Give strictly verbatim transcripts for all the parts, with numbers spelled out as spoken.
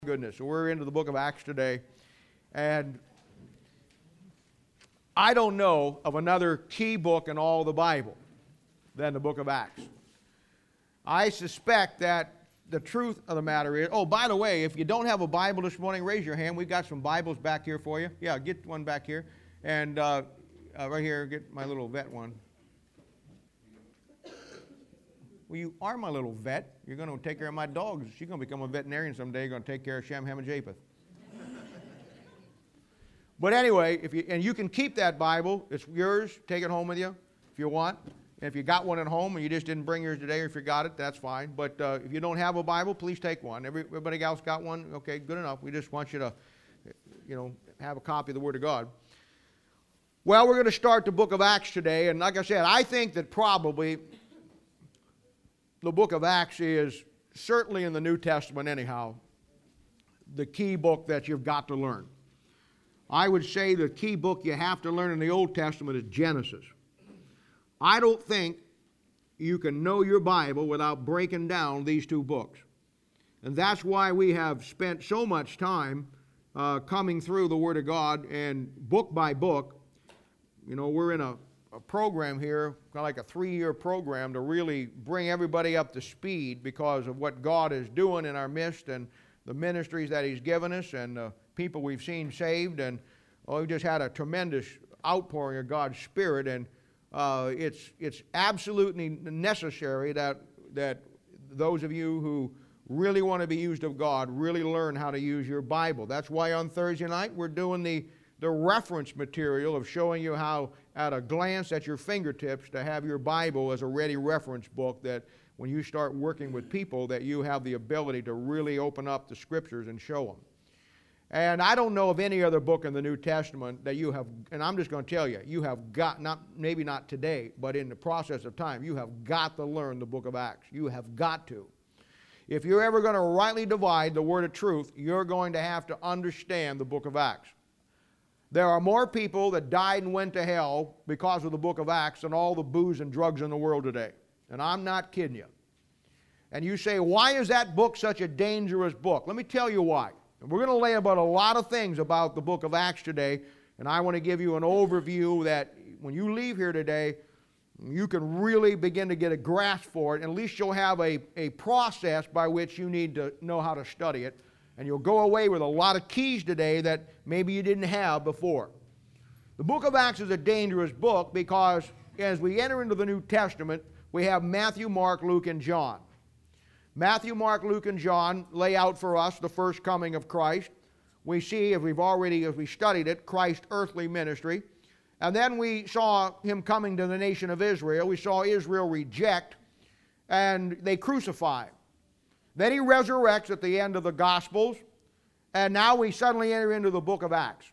Goodness, so we're into the book of Acts today, and I don't know of another key book in all the Bible than the book of Acts. I suspect that the truth of the matter is, oh, by the way, if you don't have a Bible this morning, raise your hand. We've got some Bibles back here for you. Yeah, get one back here, and uh, uh, right here, get my little vet one. Well, you are my little vet. You're going to take care of my dogs. She's going to become a veterinarian someday. You're going to take care of Shem, Ham, and Japheth. But anyway, if you, and you can keep that Bible. It's yours. Take it home with you if you want. And if you got one at home and you just didn't bring yours today or if you got it, that's fine. But uh, if you don't have a Bible, please take one. Every, everybody else got one? Okay, good enough. We just want you to, you know, have a copy of the Word of God. Well, we're going to start the book of Acts today. And like I said, I think that probably the book of Acts is, certainly in the New Testament anyhow, the key book that you've got to learn. I would say the key book you have to learn in the Old Testament is Genesis. I don't think you can know your Bible without breaking down these two books. And that's why we have spent so much time uh, coming through the Word of God and book by book. You know, we're in a a program here, kind of like a three-year program to really bring everybody up to speed because of what God is doing in our midst and the ministries that He's given us and the people we've seen saved. And oh, we've just had a tremendous outpouring of God's Spirit, and uh, it's it's absolutely necessary that that those of you who really want to be used of God really learn how to use your Bible. That's why on Thursday night we're doing the the reference material of showing you how, at a glance at your fingertips, to have your Bible as a ready reference book that when you start working with people that you have the ability to really open up the Scriptures and show them. And I don't know of any other book in the New Testament that you have, and I'm just going to tell you, you have got, not maybe not today, but in the process of time, you have got to learn the book of Acts. You have got to. If you're ever going to rightly divide the word of truth, you're going to have to understand the book of Acts. There are more people that died and went to hell because of the book of Acts than all the booze and drugs in the world today. And I'm not kidding you. And you say, why is that book such a dangerous book? Let me tell you why. And we're going to lay about a lot of things about the book of Acts today, and I want to give you an overview that when you leave here today, you can really begin to get a grasp for it. At least you'll have a, a process by which you need to know how to study it. And you'll go away with a lot of keys today that maybe you didn't have before. The book of Acts is a dangerous book because as we enter into the New Testament, we have Matthew, Mark, Luke, and John. Matthew, Mark, Luke, and John lay out for us the first coming of Christ. We see, as we've already, as we studied it, Christ's earthly ministry. And then we saw Him coming to the nation of Israel. We saw Israel reject, and they crucify Him. Then He resurrects at the end of the Gospels, and now we suddenly enter into the book of Acts.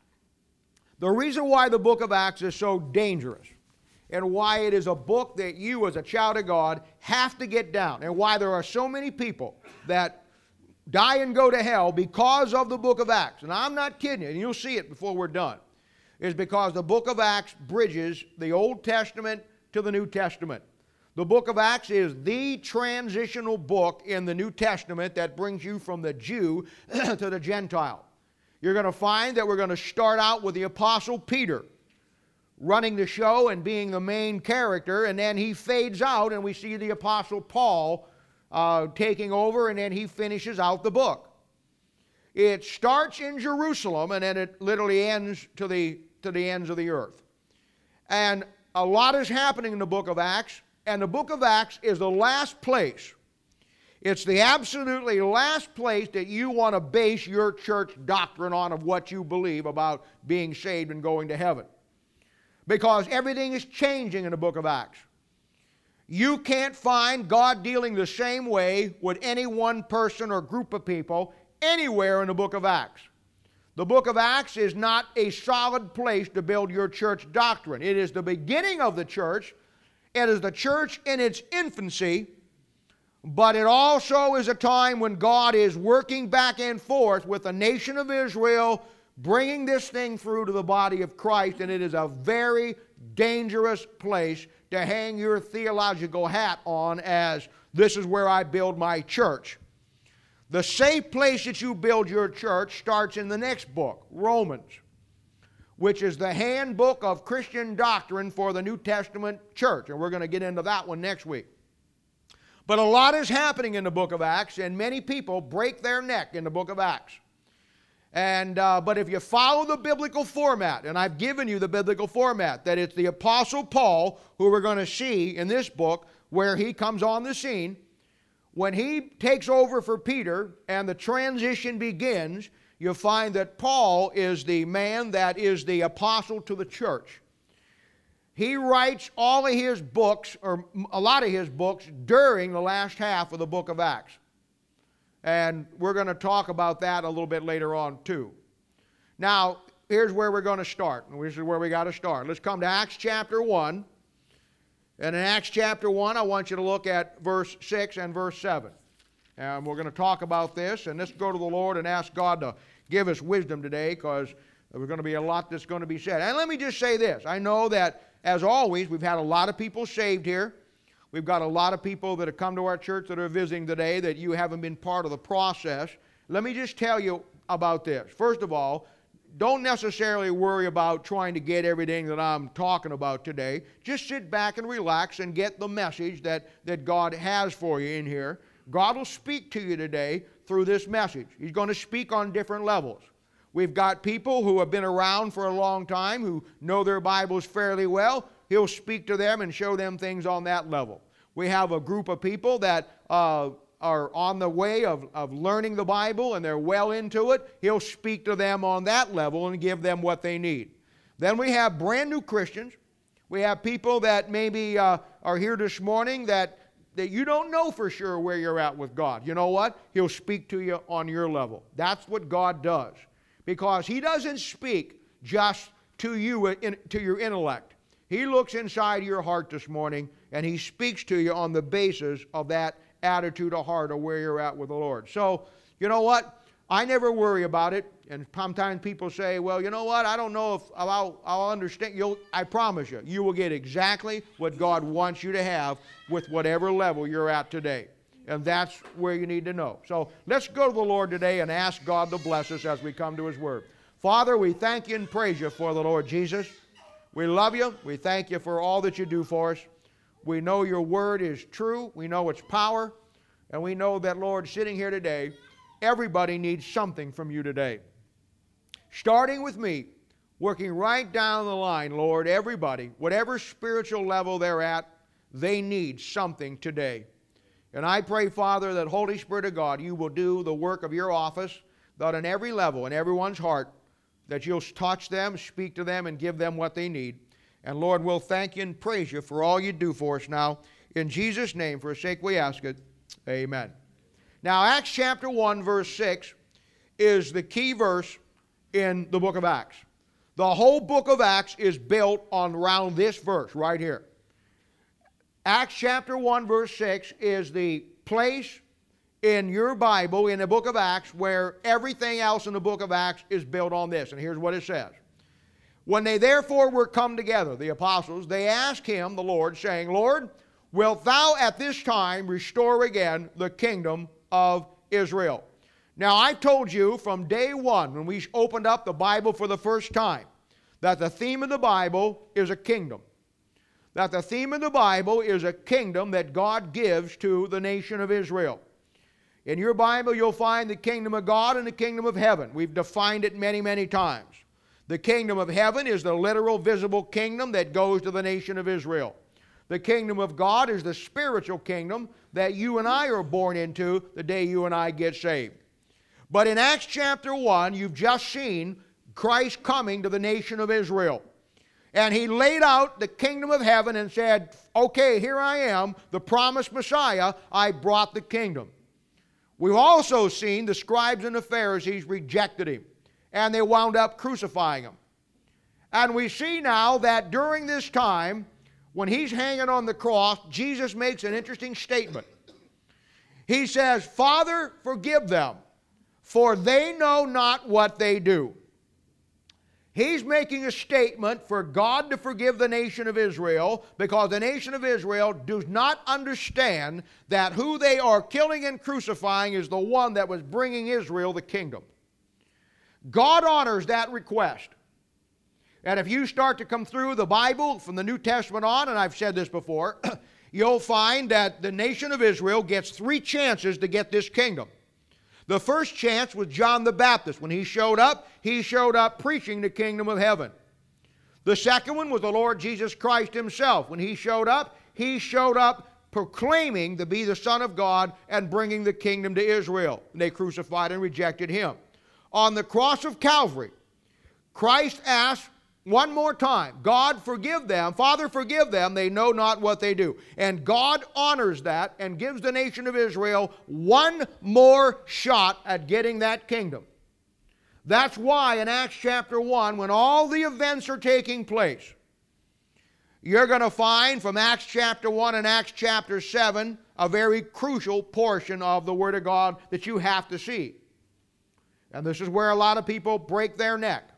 The reason why the book of Acts is so dangerous and why it is a book that you as a child of God have to get down, and why there are so many people that die and go to hell because of the book of Acts, and I'm not kidding you, and you'll see it before we're done, is because the book of Acts bridges the Old Testament to the New Testament. The book of Acts is the transitional book in the New Testament that brings you from the Jew to the Gentile. You're going to find that we're going to start out with the Apostle Peter running the show and being the main character, and then he fades out and we see the Apostle Paul uh, taking over, and then he finishes out the book. It starts in Jerusalem and then it literally ends to the, to the ends of the earth. And a lot is happening in the book of Acts. And the book of Acts is the last place. It's the absolutely last place that you want to base your church doctrine on of what you believe about being saved and going to heaven. Because everything is changing in the book of Acts. You can't find God dealing the same way with any one person or group of people anywhere in the book of Acts. The book of Acts is not a solid place to build your church doctrine. It is the beginning of the church. It is the church in its infancy, but it also is a time when God is working back and forth with the nation of Israel, bringing this thing through to the body of Christ, and it is a very dangerous place to hang your theological hat on as this is where I build my church. The safe place that you build your church starts in the next book, Romans, which is the handbook of Christian doctrine for the New Testament church. And we're going to get into that one next week. But a lot is happening in the book of Acts, and many people break their neck in the book of Acts. And, uh, but if you follow the biblical format, and I've given you the biblical format, that it's the Apostle Paul, who we're going to see in this book, where he comes on the scene, when he takes over for Peter and the transition begins, you'll find that Paul is the man that is the apostle to the church. He writes all of his books, or a lot of his books, during the last half of the book of Acts. And we're going to talk about that a little bit later on too. Now, here's where we're going to start. This is where we got to start. Let's come to Acts chapter one. And in Acts chapter one, I want you to look at verse six and verse seven. And we're going to talk about this. And let's go to the Lord and ask God to give us wisdom today, because there's going to be a lot that's going to be said. And let me just say this. I know that, as always, we've had a lot of people saved here. We've got a lot of people that have come to our church that are visiting today that you haven't been part of the process. Let me just tell you about this. First of all, don't necessarily worry about trying to get everything that I'm talking about today. Just sit back and relax and get the message that, that God has for you in here. God will speak to you today through this message. He's going to speak on different levels. We've got people who have been around for a long time, who know their Bibles fairly well. He'll speak to them and show them things on that level. We have a group of people that uh, are on the way of, of learning the Bible, and they're well into it. He'll speak to them on that level and give them what they need. Then we have brand new Christians. We have people that maybe uh, are here this morning that, that you don't know for sure where you're at with God. You know what? He'll speak to you on your level. That's what God does. Because He doesn't speak just to you, in, to your intellect. He looks inside your heart this morning, and He speaks to you on the basis of that attitude of heart of where you're at with the Lord. So, you know what? I never worry about it. And sometimes people say, well, you know what? I don't know if I'll, I'll understand. You'll, I promise you, you will get exactly what God wants you to have with whatever level you're at today. And that's where you need to know. So let's go to the Lord today and ask God to bless us as we come to His Word. Father, we thank You and praise You for the Lord Jesus. We love You. We thank You for all that You do for us. We know Your Word is true. We know its power. And we know that, Lord, sitting here today, everybody needs something from You today. Starting with me, working right down the line, Lord, everybody, whatever spiritual level they're at, they need something today. And I pray, Father, that Holy Spirit of God, You will do the work of Your office, that on every level, in everyone's heart, that You'll touch them, speak to them, and give them what they need. And Lord, we'll thank You and praise You for all You do for us now. In Jesus' name, for His sake we ask it. Amen. Now, Acts chapter one, verse six is the key verse in the book of Acts. The whole book of Acts is built on around this verse right here. Acts chapter one, verse six is the place in your Bible, in the book of Acts, where everything else in the book of Acts is built on this. And here's what it says. When they therefore were come together, the apostles, they asked Him, the Lord, saying, Lord, wilt Thou at this time restore again the kingdom of Israel? Now, I told you from day one, when we opened up the Bible for the first time, that the theme of the Bible is a kingdom. That the theme of the Bible is a kingdom that God gives to the nation of Israel. In your Bible, you'll find the kingdom of God and the kingdom of heaven. We've defined it many, many times. The kingdom of heaven is the literal, visible kingdom that goes to the nation of Israel. The kingdom of God is the spiritual kingdom that you and I are born into the day you and I get saved. But in Acts chapter one, you've just seen Christ coming to the nation of Israel. And He laid out the kingdom of heaven and said, okay, here I am, the promised Messiah, I brought the kingdom. We've also seen the scribes and the Pharisees rejected Him, and they wound up crucifying Him. And we see now that during this time, when He's hanging on the cross, Jesus makes an interesting statement. He says, Father, forgive them, for they know not what they do. He's making a statement for God to forgive the nation of Israel because the nation of Israel does not understand that who they are killing and crucifying is the one that was bringing Israel the kingdom. God honors that request. And if you start to come through the Bible from the New Testament on, and I've said this before, you'll find that the nation of Israel gets three chances to get this kingdom. The first chance was John the Baptist. When he showed up, he showed up preaching the kingdom of heaven. The second one was the Lord Jesus Christ himself. When he showed up, he showed up proclaiming to be the Son of God and bringing the kingdom to Israel. And they crucified and rejected him. On the cross of Calvary, Christ asked one more time, God forgive them, Father forgive them, they know not what they do. And God honors that and gives the nation of Israel one more shot at getting that kingdom. That's why in Acts chapter one, when all the events are taking place, you're going to find from Acts chapter one and Acts chapter seven a very crucial portion of the Word of God that you have to see. And this is where a lot of people break their neck.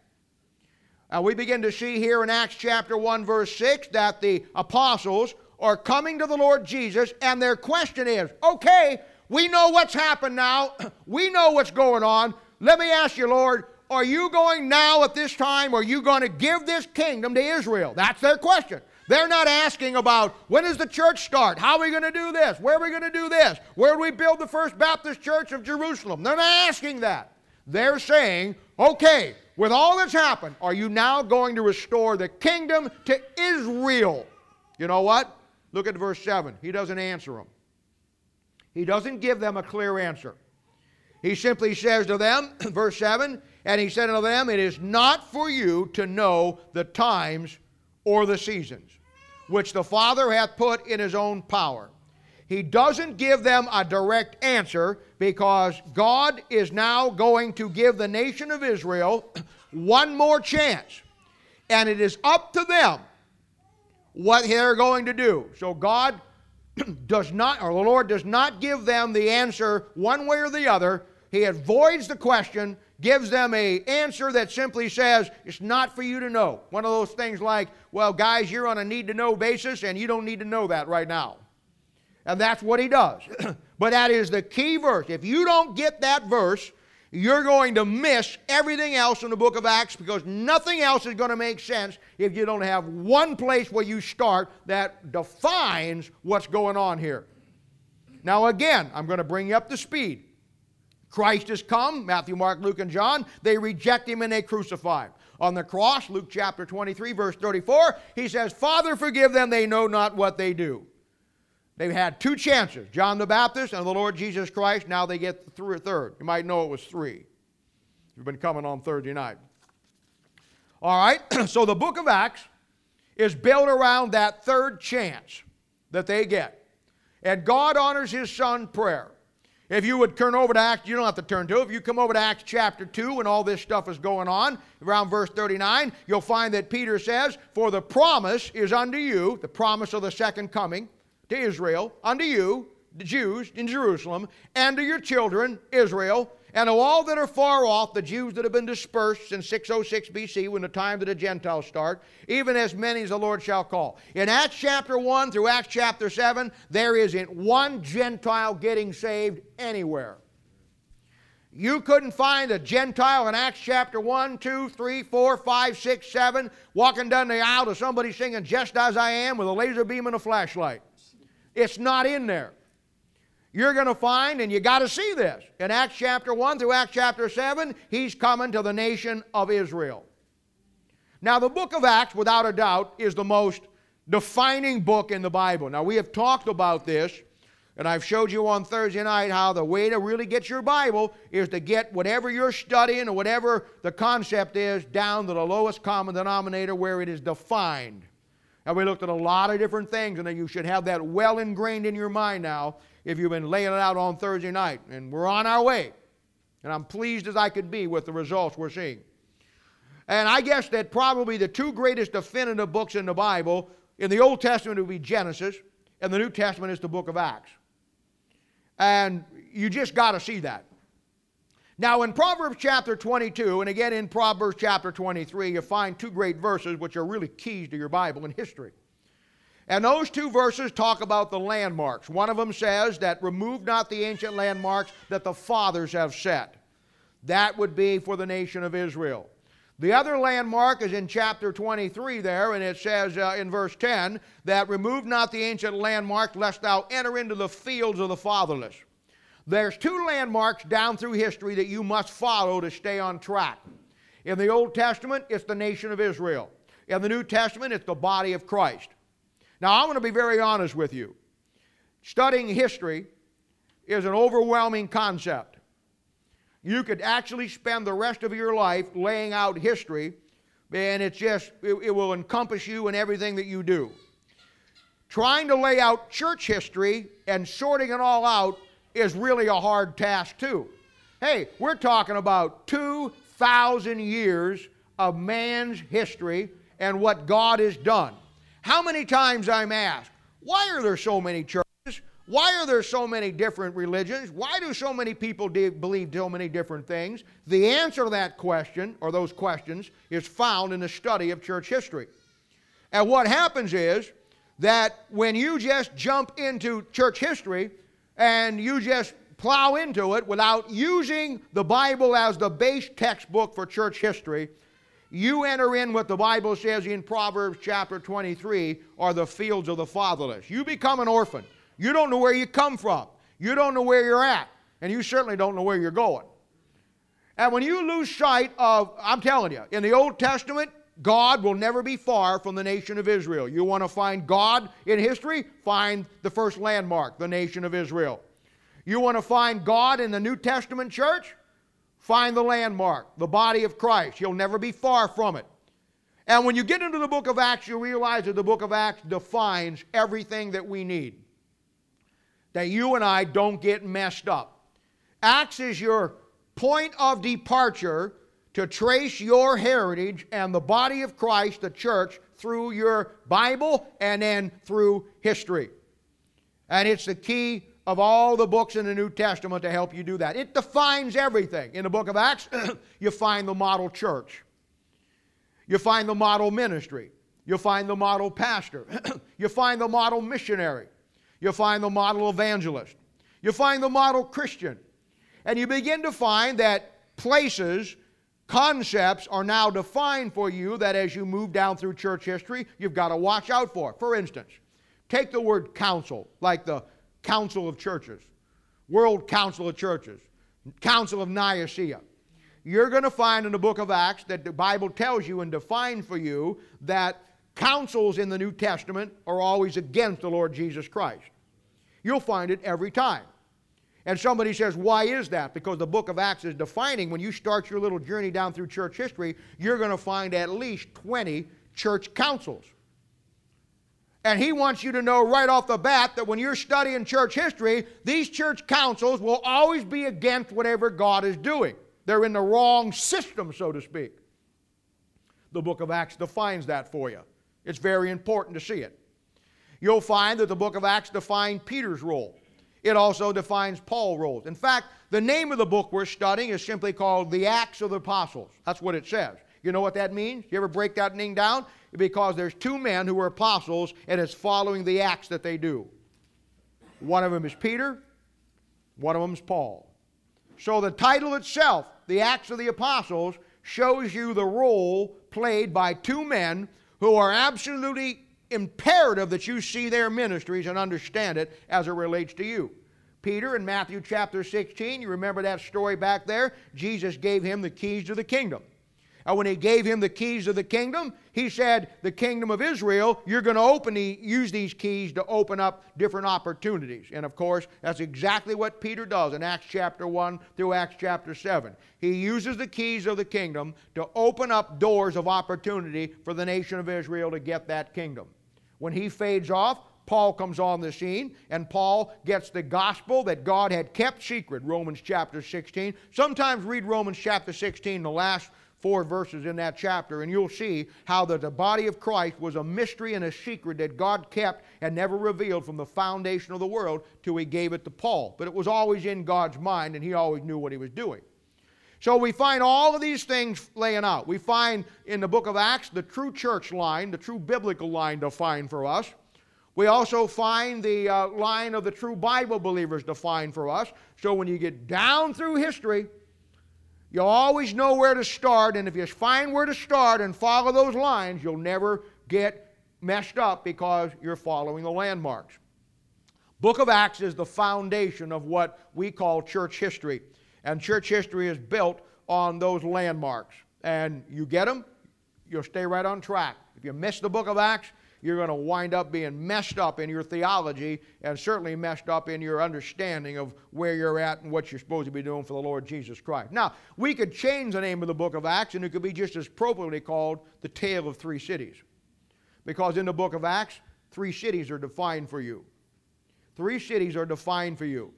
Uh, we begin to see here in Acts chapter one verse six that the apostles are coming to the Lord Jesus and their question is, okay, we know what's happened now. We know what's going on. Let me ask you, Lord, are you going now at this time, are you going to give this kingdom to Israel? That's their question. They're not asking about when does the church start? How are we going to do this? Where are we going to do this? Where do we build the first Baptist church of Jerusalem? They're not asking that. They're saying, okay, with all that's happened, are you now going to restore the kingdom to Israel? You know what? Look at verse seven. He doesn't answer them. He doesn't give them a clear answer. He simply says to them, verse seven, and he said unto them, it is not for you to know the times or the seasons, which the Father hath put in his own power. He doesn't give them a direct answer because God is now going to give the nation of Israel one more chance. And it is up to them what they're going to do. So God does not, or the Lord does not give them the answer one way or the other. He avoids the question, gives them an answer that simply says, it's not for you to know. One of those things like, well, guys, you're on a need-to-know basis, and you don't need to know that right now. And that's what he does. But that is the key verse. If you don't get that verse, you're going to miss everything else in the book of Acts because nothing else is going to make sense if you don't have one place where you start that defines what's going on here. Now again, I'm going to bring you up to speed. Christ has come, Matthew, Mark, Luke, and John. They reject him and they crucify him. On the cross, Luke chapter twenty-three, verse thirty-four, he says, Father, forgive them, they know not what they do. They've had two chances, John the Baptist and the Lord Jesus Christ. Now they get the third. You might know it was three. You've been coming on Thursday night. All right, so the book of Acts is built around that third chance that they get. And God honors his Son prayer. If you would turn over to Acts, you don't have to turn to it. If you come over to Acts chapter two when all this stuff is going on, around verse thirty-nine, you'll find that Peter says, for the promise is unto you, the promise of the second coming, to Israel, unto you, the Jews in Jerusalem, and to your children, Israel, and to all that are far off, the Jews that have been dispersed since six oh six B C, when the time that the Gentiles start, even as many as the Lord shall call. In Acts chapter one through Acts chapter seven, there isn't one Gentile getting saved anywhere. You couldn't find a Gentile in Acts chapter one, two, three, four, five, six, seven, walking down the aisle to somebody singing Just As I Am with a laser beam and a flashlight. It's not in there. You're going to find, and you got to see this, in Acts chapter one through Acts chapter seven, he's coming to the nation of Israel. Now the book of Acts, without a doubt, is the most defining book in the Bible. Now we have talked about this, and I've showed you on Thursday night how the way to really get your Bible is to get whatever you're studying or whatever the concept is down to the lowest common denominator where it is defined. And we looked at a lot of different things, and then you should have that well ingrained in your mind now if you've been laying it out on Thursday night. And we're on our way. And I'm pleased as I could be with the results we're seeing. And I guess that probably the two greatest definitive books in the Bible, in the Old Testament would be Genesis, and the New Testament is the book of Acts. And you just got to see that. Now in Proverbs chapter twenty-two, and again in Proverbs chapter twenty-three, you find two great verses which are really keys to your Bible and history. And those two verses talk about the landmarks. One of them says that remove not the ancient landmarks that the fathers have set. That would be for the nation of Israel. The other landmark is in chapter twenty-three there, and it says uh, in verse ten that remove not the ancient landmark lest thou enter into the fields of the fatherless. There's two landmarks down through history that you must follow to stay on track. In the Old Testament, it's the nation of Israel. In the New Testament, it's the body of Christ. Now, I want to be very honest with you. Studying history is an overwhelming concept. You could actually spend the rest of your life laying out history, and it's just, it, it will encompass you in everything that you do. Trying to lay out church history and sorting it all out is really a hard task too. Hey, we're talking about two thousand years of man's history and what God has done. How many times I'm asked, why are there so many churches? Why are there so many different religions? Why do so many people de- believe so many different things? The answer to that question, or those questions, is found in the study of church history. And what happens is that when you just jump into church history and you just plow into it without using the Bible as the base textbook for church history, you enter in what the Bible says in Proverbs chapter twenty-three are the fields of the fatherless. You become an orphan. You don't know where you come from. You don't know where you're at. And you certainly don't know where you're going. And when you lose sight of, I'm telling you, in the Old Testament, God will never be far from the nation of Israel. You want to find God in history? Find the first landmark, the nation of Israel. You want to find God in the New Testament church? Find the landmark, the body of Christ. He'll never be far from it. And when you get into the book of Acts, you realize that the book of Acts defines everything that we need, that you and I don't get messed up. Acts is your point of departure to trace your heritage and the body of Christ, the church, through your Bible and then through history. And it's the key of all the books in the New Testament to help you do that. It defines everything. In the book of Acts, you find the model church. You find the model ministry. You find the model pastor. You find the model missionary. You find the model evangelist. You find the model Christian. And you begin to find that places, concepts are now defined for you that as you move down through church history, you've got to watch out for. For instance, take the word council, like the Council of Churches, World Council of Churches, Council of Nicaea. You're going to find in the book of Acts that the Bible tells you and defines for you that councils in the New Testament are always against the Lord Jesus Christ. You'll find it every time. And somebody says, why is that? Because the book of Acts is defining, when you start your little journey down through church history, you're going to find at least twenty church councils. And he wants you to know right off the bat that when you're studying church history, these church councils will always be against whatever God is doing. They're in the wrong system, so to speak. The book of Acts defines that for you. It's very important to see it. You'll find that the book of Acts defines Peter's role. It also defines Paul's role. In fact, the name of the book we're studying is simply called The Acts of the Apostles. That's what it says. You know what that means? You ever break that thing down? Because there's two men who are apostles, and it's following the acts that they do. One of them is Peter, one of them is Paul. So the title itself, The Acts of the Apostles, shows you the role played by two men who are absolutely imperative that you see their ministries and understand it as it relates to you. Peter in Matthew chapter sixteen, you remember that story back there? Jesus gave him the keys to the kingdom. And when he gave him the keys of the kingdom, he said, the kingdom of Israel, you're going to open the, use these keys to open up different opportunities. And of course, that's exactly what Peter does in Acts chapter one through Acts chapter seven. He uses the keys of the kingdom to open up doors of opportunity for the nation of Israel to get that kingdom. When he fades off, Paul comes on the scene, and Paul gets the gospel that God had kept secret, Romans chapter sixteen. Sometimes read Romans chapter sixteen, the last four verses in that chapter, and you'll see how that the body of Christ was a mystery and a secret that God kept and never revealed from the foundation of the world till he gave it to Paul. But it was always in God's mind, and he always knew what he was doing. So we find all of these things laying out. We find in the book of Acts the true church line, the true biblical line defined for us. We also find the uh, line of the true Bible believers defined for us. So when you get down through history, you'll always know where to start. And if you find where to start and follow those lines, you'll never get messed up because you're following the landmarks. Book of Acts is the foundation of what we call church history. And church history is built on those landmarks. And you get them, you'll stay right on track. If you miss the book of Acts, you're going to wind up being messed up in your theology and certainly messed up in your understanding of where you're at and what you're supposed to be doing for the Lord Jesus Christ. Now, we could change the name of the book of Acts and it could be just as appropriately called the Tale of Three Cities. Because in the book of Acts, three cities are defined for you. Three cities are defined for you.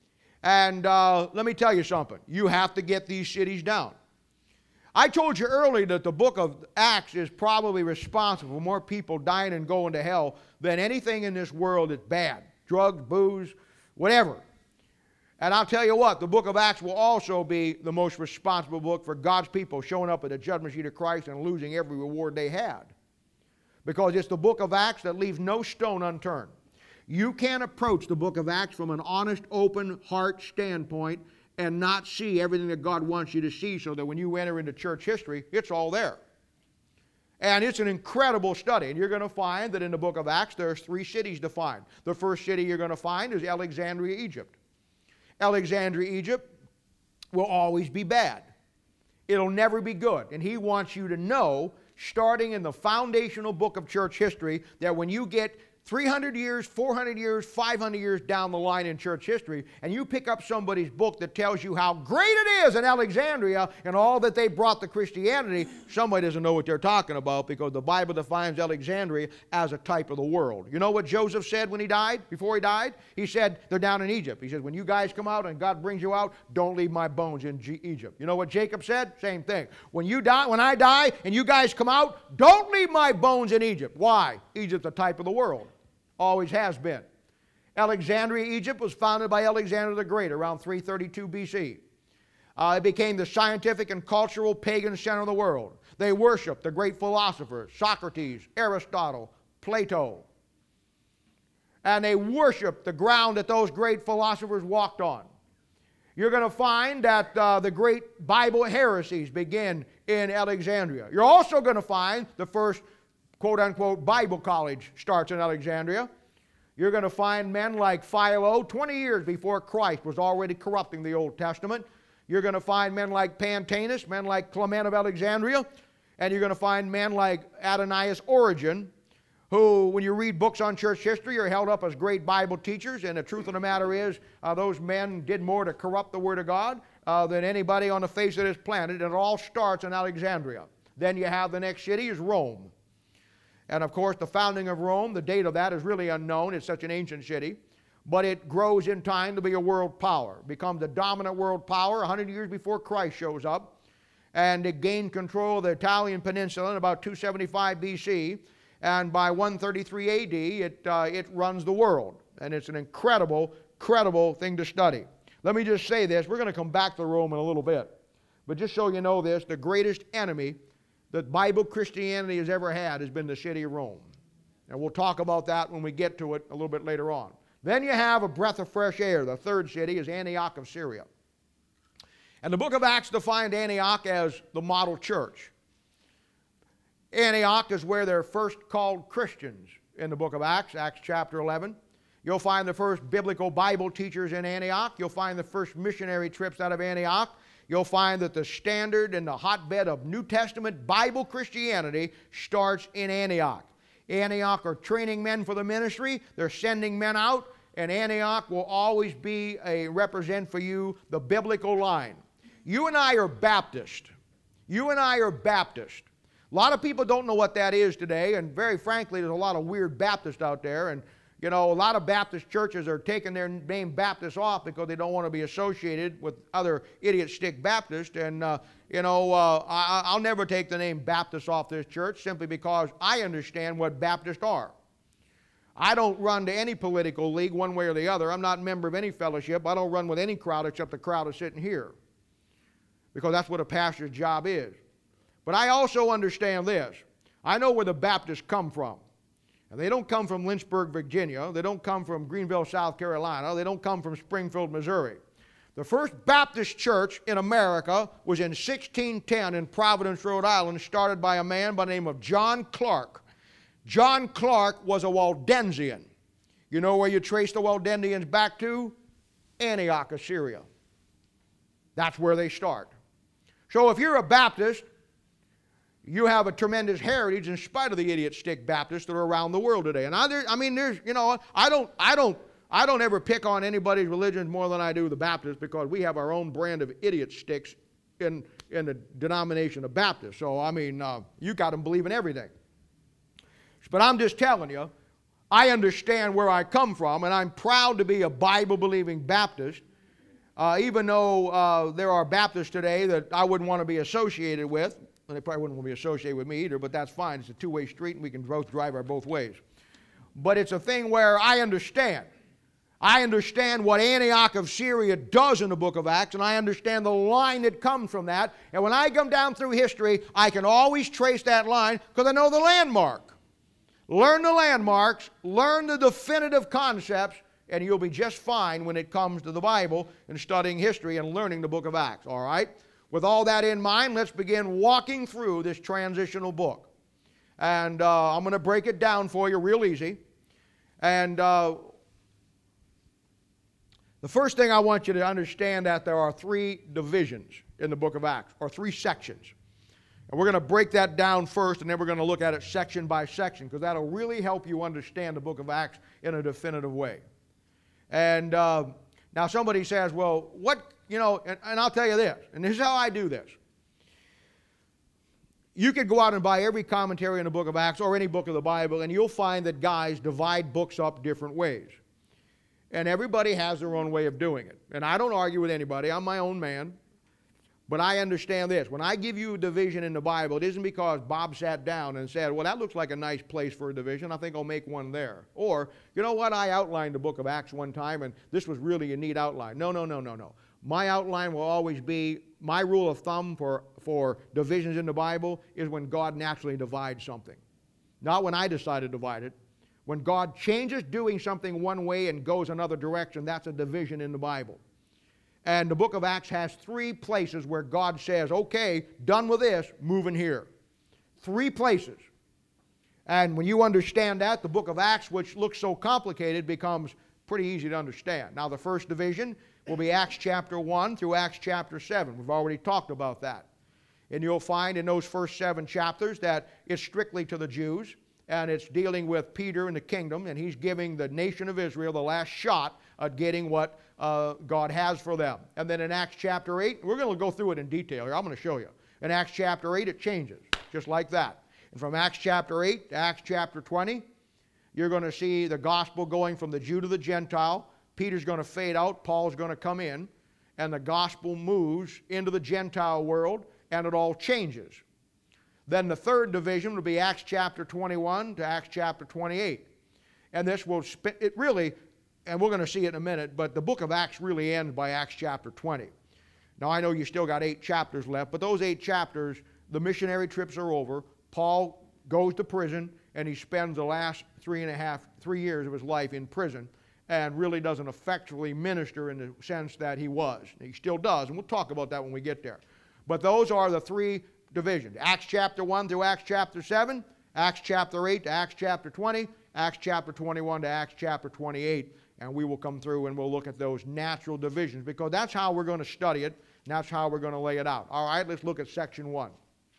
And uh, let me tell you something. You have to get these cities down. I told you earlier that the book of Acts is probably responsible for more people dying and going to hell than anything in this world that's bad. Drugs, booze, whatever. And I'll tell you what, the book of Acts will also be the most responsible book for God's people showing up at the judgment seat of Christ and losing every reward they had. Because it's the book of Acts that leaves no stone unturned. You can't approach the book of Acts from an honest, open heart standpoint and not see everything that God wants you to see so that when you enter into church history, it's all there. And it's an incredible study. And you're going to find that in the book of Acts, there's three cities defined. The first city you're going to find is Alexandria, Egypt. Alexandria, Egypt will always be bad. It'll never be good. And he wants you to know, starting in the foundational book of church history, that when you get three hundred years, four hundred years, five hundred years down the line in church history, and you pick up somebody's book that tells you how great it is in Alexandria and all that they brought to Christianity, somebody doesn't know what they're talking about because the Bible defines Alexandria as a type of the world. You know what Joseph said when he died, before he died? He said, they're down in Egypt. He said, when you guys come out and God brings you out, don't leave my bones in G Egypt. You know what Jacob said? Same thing. When you die, when I die and you guys come out, don't leave my bones in Egypt. Why? Egypt's a type of the world. Always has been. Alexandria, Egypt was founded by Alexander the Great around three thirty-two B C. Uh, it became the scientific and cultural pagan center of the world. They worshiped the great philosophers, Socrates, Aristotle, Plato. And they worshiped the ground that those great philosophers walked on. You're going to find that uh, the great Bible heresies begin in Alexandria. You're also going to find the first quote-unquote Bible college starts in Alexandria. You're going to find men like Philo, twenty years before Christ, was already corrupting the Old Testament. You're going to find men like Pantaenus, men like Clement of Alexandria, and you're going to find men like Adonias Origen, who, when you read books on church history, are held up as great Bible teachers, and the truth of the matter is uh, those men did more to corrupt the Word of God uh, than anybody on the face of this planet, and it all starts in Alexandria. Then you have the next city is Rome. And of course, the founding of Rome, the date of that is really unknown. It's such an ancient city. But it grows in time to be a world power, becomes a dominant world power one hundred years before Christ shows up. And it gained control of the Italian peninsula in about two seventy-five B C. And by one thirty-three A D, it, uh, it runs the world. And it's an incredible, credible thing to study. Let me just say this. We're going to come back to Rome in a little bit. But just so you know this, the greatest enemy that Bible Christianity has ever had has been the city of Rome. And we'll talk about that when we get to it a little bit later on. Then you have a breath of fresh air. The third city is Antioch of Syria. And the book of Acts defined Antioch as the model church. Antioch is where they're first called Christians in the book of Acts, Acts chapter eleven. You'll find the first biblical Bible teachers in Antioch. You'll find the first missionary trips out of Antioch. You'll find that the standard and the hotbed of New Testament Bible Christianity starts in Antioch. Antioch are training men for the ministry. They're sending men out. And Antioch will always be a represent for you the biblical line. You and I are Baptist. You and I are Baptist. A lot of people don't know what that is today. And very frankly, there's a lot of weird Baptists out there. And you know, a lot of Baptist churches are taking their name Baptist off because they don't want to be associated with other idiot stick Baptists. And, uh, you know, uh, I, I'll never take the name Baptist off this church simply because I understand what Baptists are. I don't run to any political league one way or the other. I'm not a member of any fellowship. I don't run with any crowd except the crowd is sitting here. because that's what a pastor's job is. But I also understand this. I know where the Baptists come from. And they don't come from Lynchburg, Virginia. They don't come from Greenville, South Carolina. They don't come from Springfield, Missouri. The first Baptist church in America was in sixteen ten in Providence, Rhode Island, started by a man by the name of John Clark. John Clark was a Waldensian. You know where you trace the Waldensians back to? Antioch, Assyria. That's where they start. So if you're a Baptist, you have a tremendous heritage in spite of the idiot stick Baptists that are around the world today. And I, there, I mean, there's, you know, I don't, I don't, I don't ever pick on anybody's religion more than I do the Baptists, because we have our own brand of idiot sticks in, in the denomination of Baptists. So, I mean, uh, you got them believing everything. But I'm just telling you, I understand where I come from, and I'm proud to be a Bible-believing Baptist, uh, even though uh, there are Baptists today that I wouldn't want to be associated with. And they probably wouldn't want to be associated with me either, but that's fine. It's a two-way street, and we can both drive our both ways. But it's a thing where I understand. I understand what Antioch of Syria does in the book of Acts, and I understand the line that comes from that. And when I come down through history, I can always trace that line because I know the landmark. Learn the landmarks, learn the definitive concepts, and you'll be just fine when it comes to the Bible and studying history and learning the book of Acts, all right? With all that in mind, let's begin walking through this transitional book. And uh, I'm going to break it down for you real easy. And uh, the first thing I want you to understand that there are three divisions in the book of Acts, or three sections. And we're going to break that down first, and then we're going to look at it section by section, because that'll really help you understand the book of Acts in a definitive way. And uh, now somebody says, well, what, you know, and, and I'll tell you this, and this is how I do this. You could go out and buy every commentary in the book of Acts or any book of the Bible, and you'll find that guys divide books up different ways. And everybody has their own way of doing it. And I don't argue with anybody. I'm my own man. But I understand this. When I give you a division in the Bible, it isn't because Bob sat down and said, well, that looks like a nice place for a division. I think I'll make one there. Or, you know what, I outlined the book of Acts one time, and this was really a neat outline. No, no, no, no, no. My outline will always be, my rule of thumb for, for divisions in the Bible is when God naturally divides something. Not when I decide to divide it. When God changes doing something one way and goes another direction, that's a division in the Bible. And the book of Acts has three places where God says, okay, done with this, moving here. Three places. And when you understand that, the book of Acts, which looks so complicated, becomes pretty easy to understand. Now, the first division will be Acts chapter one through Acts chapter seven. We've already talked about that. And you'll find in those first seven chapters that it's strictly to the Jews, and it's dealing with Peter and the kingdom, and he's giving the nation of Israel the last shot at getting what uh, God has for them. And then in Acts chapter eight, we're going to go through it in detail here. I'm going to show you. In Acts chapter eight, it changes, just like that. And from Acts chapter eight to Acts chapter twenty, you're going to see the gospel going from the Jew to the Gentile. Peter's going to fade out, Paul's going to come in, and the gospel moves into the Gentile world, and it all changes. Then the third division will be Acts chapter twenty-one to Acts chapter twenty-eight. And this will, it really, and we're going to see it in a minute, but the book of Acts really ends by Acts chapter twenty. Now I know you still got eight chapters left, but those eight chapters, the missionary trips are over. Paul goes to prison, and he spends the last three and a half, three years of his life in prison, and really doesn't effectively minister in the sense that he was. He still does, and we'll talk about that when we get there. But those are the three divisions. Acts chapter one through Acts chapter seven, Acts chapter eight to Acts chapter twenty, Acts chapter twenty-one to Acts chapter twenty-eight, and we will come through and we'll look at those natural divisions, because that's how we're going to study it, and that's how we're going to lay it out. All right, let's look at section one.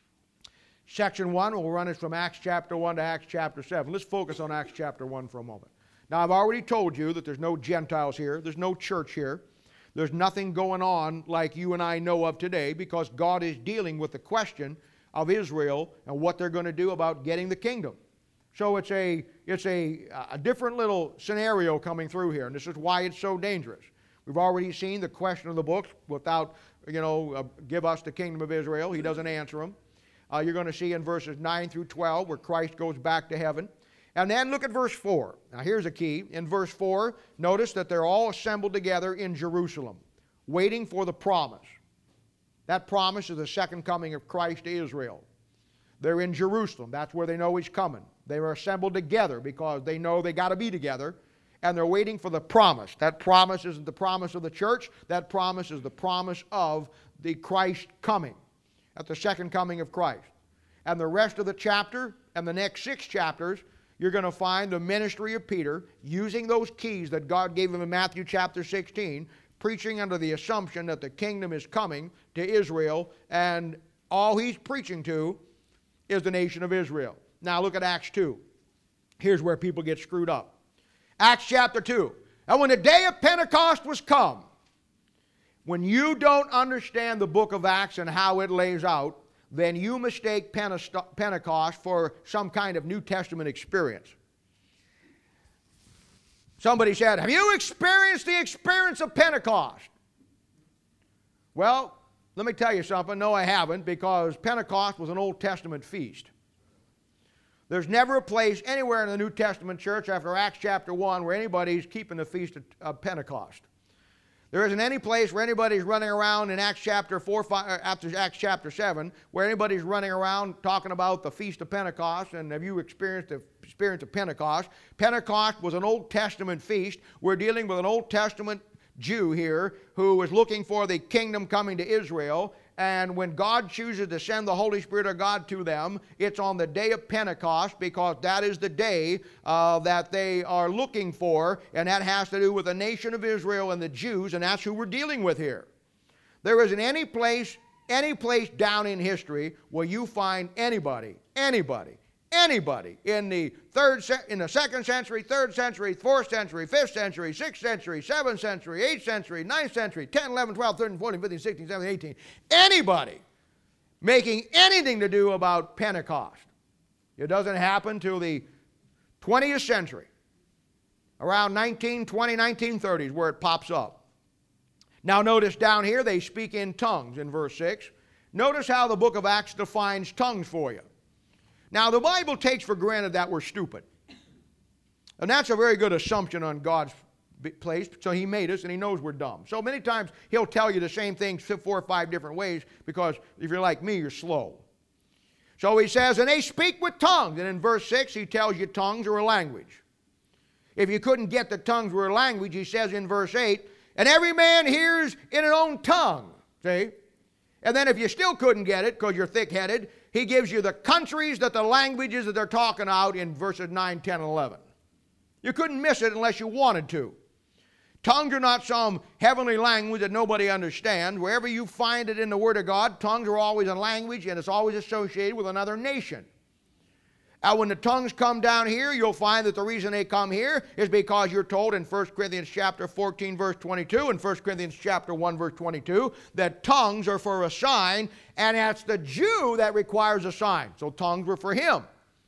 Section one will run us from Acts chapter one to Acts chapter seven. Let's focus on Acts chapter one for a moment. Now, I've already told you that there's no Gentiles here. There's no church here. There's nothing going on like you and I know of today, because God is dealing with the question of Israel and what they're going to do about getting the kingdom. So it's a, it's a, a different little scenario coming through here, and this is why it's so dangerous. We've already seen the question of the books without, you know, uh, give us the kingdom of Israel. He doesn't answer them. Uh, you're going to see in verses nine through twelve where Christ goes back to heaven. And then look at verse four. Now here's a key. In verse four, notice that they're all assembled together in Jerusalem, waiting for the promise. That promise is the second coming of Christ to Israel. They're in Jerusalem. That's where they know He's coming. They were assembled together because they know they got to be together, and they're waiting for the promise. That promise isn't the promise of the church. That promise is the promise of the Christ coming, at the second coming of Christ. And the rest of the chapter and the next six chapters, you're going to find the ministry of Peter using those keys that God gave him in Matthew chapter sixteen, preaching under the assumption that the kingdom is coming to Israel, and all he's preaching to is the nation of Israel. Now look at Acts two. Here's where people get screwed up. Acts chapter two. And when the day of Pentecost was come, when you don't understand the book of Acts and how it lays out, then you mistake Pentecost for some kind of New Testament experience. Somebody said, have you experienced the experience of Pentecost? Well, let me tell you something. No, I haven't, because Pentecost was an Old Testament feast. There's never a place anywhere in the New Testament church after Acts chapter one where anybody's keeping the feast of Pentecost. There isn't any place where anybody's running around in Acts chapter four, five, after Acts chapter seven, where anybody's running around talking about the Feast of Pentecost, and have you experienced the experience of Pentecost? Pentecost was an Old Testament feast. We're dealing with an Old Testament Jew here who was looking for the kingdom coming to Israel, and when God chooses to send the Holy Spirit of God to them, it's on the day of Pentecost, because that is the day uh, that they are looking for, and that has to do with the nation of Israel and the Jews, and that's who we're dealing with here. There isn't any place, any place down in history where you find anybody, anybody, anybody in the third, in the second century, third century, fourth century, fifth century, sixth century, seventh century, eighth century, ninth century, ten, eleven, twelve, thirteen, fourteen, fifteen, sixteen, seventeen, eighteen, anybody making anything to do about Pentecost. It doesn't happen till the twentieth century, around nineteen twenty, nineteen thirties, where it pops up. Now notice down here they speak in tongues in verse six. Notice how the book of Acts defines tongues for you. Now, the Bible takes for granted that we're stupid. And that's a very good assumption on God's place. So He made us and He knows we're dumb. So many times He'll tell you the same thing four or five different ways, because if you're like me, you're slow. So He says, and they speak with tongues. And in verse six, He tells you tongues are a language. If you couldn't get the tongues were a language, He says in verse eight, and every man hears in his own tongue. See? And then if you still couldn't get it because you're thick-headed, He gives you the countries that the languages that they're talking out in verses nine, ten, and eleven. You couldn't miss it unless you wanted to. Tongues are not some heavenly language that nobody understands. Wherever you find it in the Word of God, tongues are always a language, and it's always associated with another nation. Now, when the tongues come down here, you'll find that the reason they come here is because you're told in First Corinthians chapter fourteen, verse twenty-two, and First Corinthians chapter one, verse twenty-two, that tongues are for a sign, and it's the Jew that requires a sign. So tongues were for him.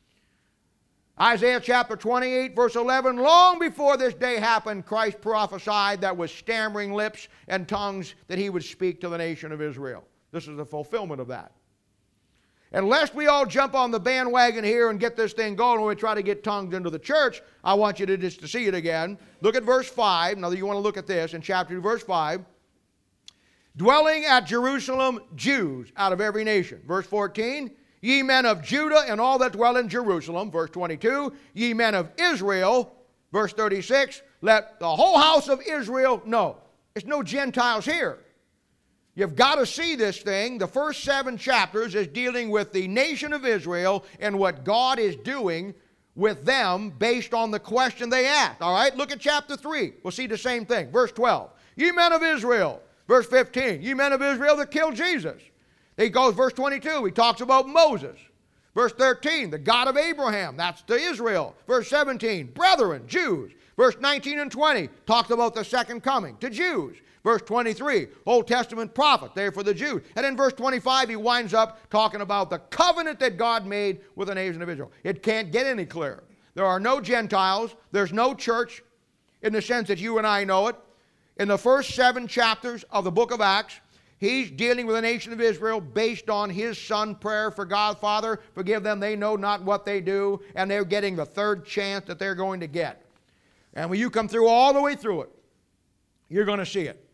Isaiah chapter twenty-eight, verse eleven, long before this day happened, Christ prophesied that with stammering lips and tongues that He would speak to the nation of Israel. This is the fulfillment of that. And lest we all jump on the bandwagon here and get this thing going when we try to get tongues into the church, I want you to just to see it again. Look at verse five. Now you want to look at this in chapter two, verse five. Dwelling at Jerusalem, Jews out of every nation. Verse fourteen. Ye men of Judah and all that dwell in Jerusalem. Verse twenty-two. Ye men of Israel. Verse thirty-six. Let the whole house of Israel know. There's no Gentiles here. You've got to see this thing. The first seven chapters is dealing with the nation of Israel and what God is doing with them based on the question they asked. All right, look at chapter three. We'll see the same thing. Verse twelve. Ye men of Israel. Verse fifteen. Ye men of Israel that killed Jesus. He goes, verse twenty-two. He talks about Moses. Verse thirteen. The God of Abraham. That's to Israel. Verse seventeen. Brethren, Jews. Verse nineteen and twenty. Talks about the second coming to Jews. Verse twenty-three, Old Testament prophet, there for the Jews. And in verse twenty-five, he winds up talking about the covenant that God made with the nation of Israel. It can't get any clearer. There are no Gentiles. There's no church in the sense that you and I know it. In the first seven chapters of the book of Acts, he's dealing with the nation of Israel based on his son prayer for God, Father, forgive them, they know not what they do, and they're getting the third chance that they're going to get. And when you come through all the way through it, you're going to see it.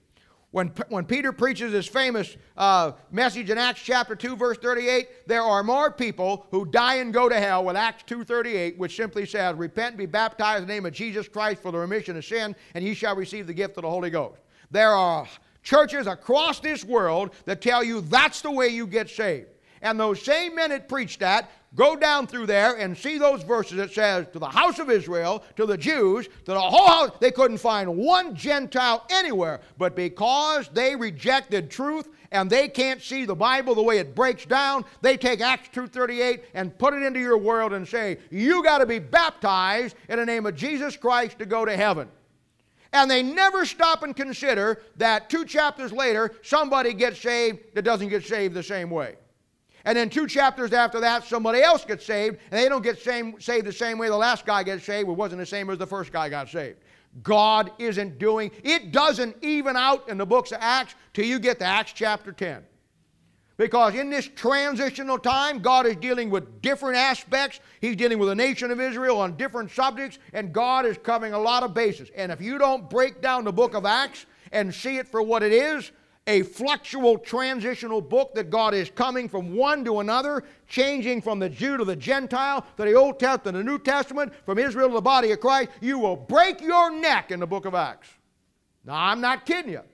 When, when Peter preaches his famous uh, message in Acts chapter two, verse thirty-eight, there are more people who die and go to hell with Acts two thirty-eight, which simply says, repent and be baptized in the name of Jesus Christ for the remission of sin, and ye shall receive the gift of the Holy Ghost. There are churches across this world that tell you that's the way you get saved. And those same men that preach that, go down through there and see those verses that says, to the house of Israel, to the Jews, to the whole house. They couldn't find one Gentile anywhere. But because they rejected truth and they can't see the Bible the way it breaks down, they take Acts two thirty-eight and put it into your world and say, you got to be baptized in the name of Jesus Christ to go to heaven. And they never stop and consider that two chapters later, somebody gets saved that doesn't get saved the same way. And then two chapters after that, somebody else gets saved, and they don't get same, saved the same way the last guy gets saved. It wasn't the same as the first guy got saved. God isn't doing, it doesn't even out in the books of Acts till you get to Acts chapter ten. Because in this transitional time, God is dealing with different aspects. He's dealing with the nation of Israel on different subjects, and God is covering a lot of bases. And if you don't break down the book of Acts and see it for what it is, a fluctual transitional book that God is coming from one to another, changing from the Jew to the Gentile, to the Old Testament to the New Testament, from Israel to the body of Christ, you will break your neck in the book of Acts. Now, I'm not kidding you.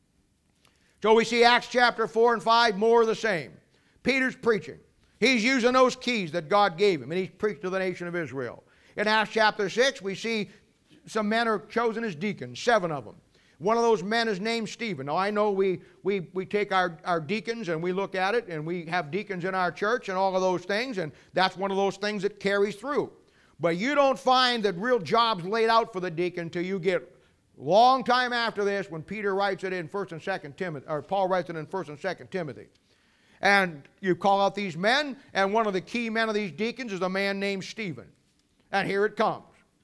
So we see Acts chapter four and five, more of the same. Peter's preaching. He's using those keys that God gave him, and he's preached to the nation of Israel. In Acts chapter six, we see some men are chosen as deacons, seven of them. One of those men is named Stephen. Now, I know we, we, we take our, our deacons and we look at it, and we have deacons in our church and all of those things, and that's one of those things that carries through. But you don't find that real jobs laid out for the deacon until you get long time after this, when Peter writes it in First and Second Timothy, or Paul writes it in First and Second Timothy. And you call out these men, and one of the key men of these deacons is a man named Stephen. And here it comes.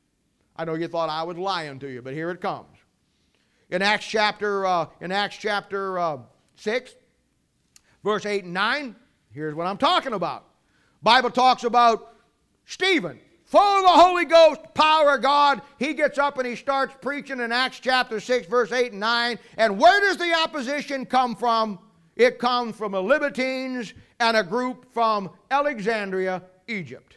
I know you thought I was lying to you, but here it comes. In Acts chapter, uh, in Acts chapter uh, six, verse eight and nine, here's what I'm talking about. Bible talks about Stephen, full of the Holy Ghost, power of God. He gets up and he starts preaching in Acts chapter six, verse eight and nine. And where does the opposition come from? It comes from the Libertines and a group from Alexandria, Egypt.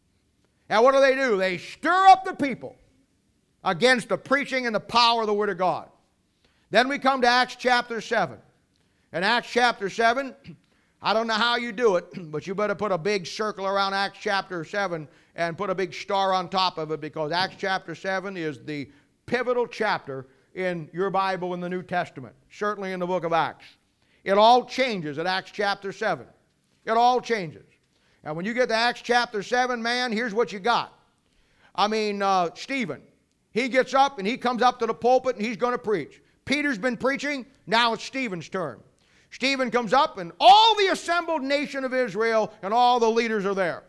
And what do they do? They stir up the people against the preaching and the power of the Word of God. Then we come to Acts chapter seven. In Acts chapter seven, I don't know how you do it, but you better put a big circle around Acts chapter seven and put a big star on top of it, because Acts chapter seven is the pivotal chapter in your Bible in the New Testament, certainly in the book of Acts. It all changes at Acts chapter seven. It all changes. And when you get to Acts chapter seven, man, here's what you got. I mean, uh, Stephen, he gets up and he comes up to the pulpit and he's going to preach. Peter's been preaching, now it's Stephen's turn. Stephen comes up and all the assembled nation of Israel and all the leaders are there.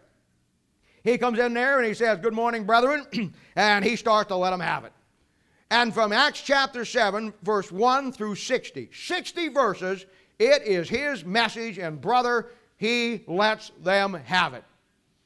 He comes in there and he says, good morning, brethren, and he starts to let them have it. And from Acts chapter seven, verse one through sixty, sixty verses, it is his message, and brother, he lets them have it.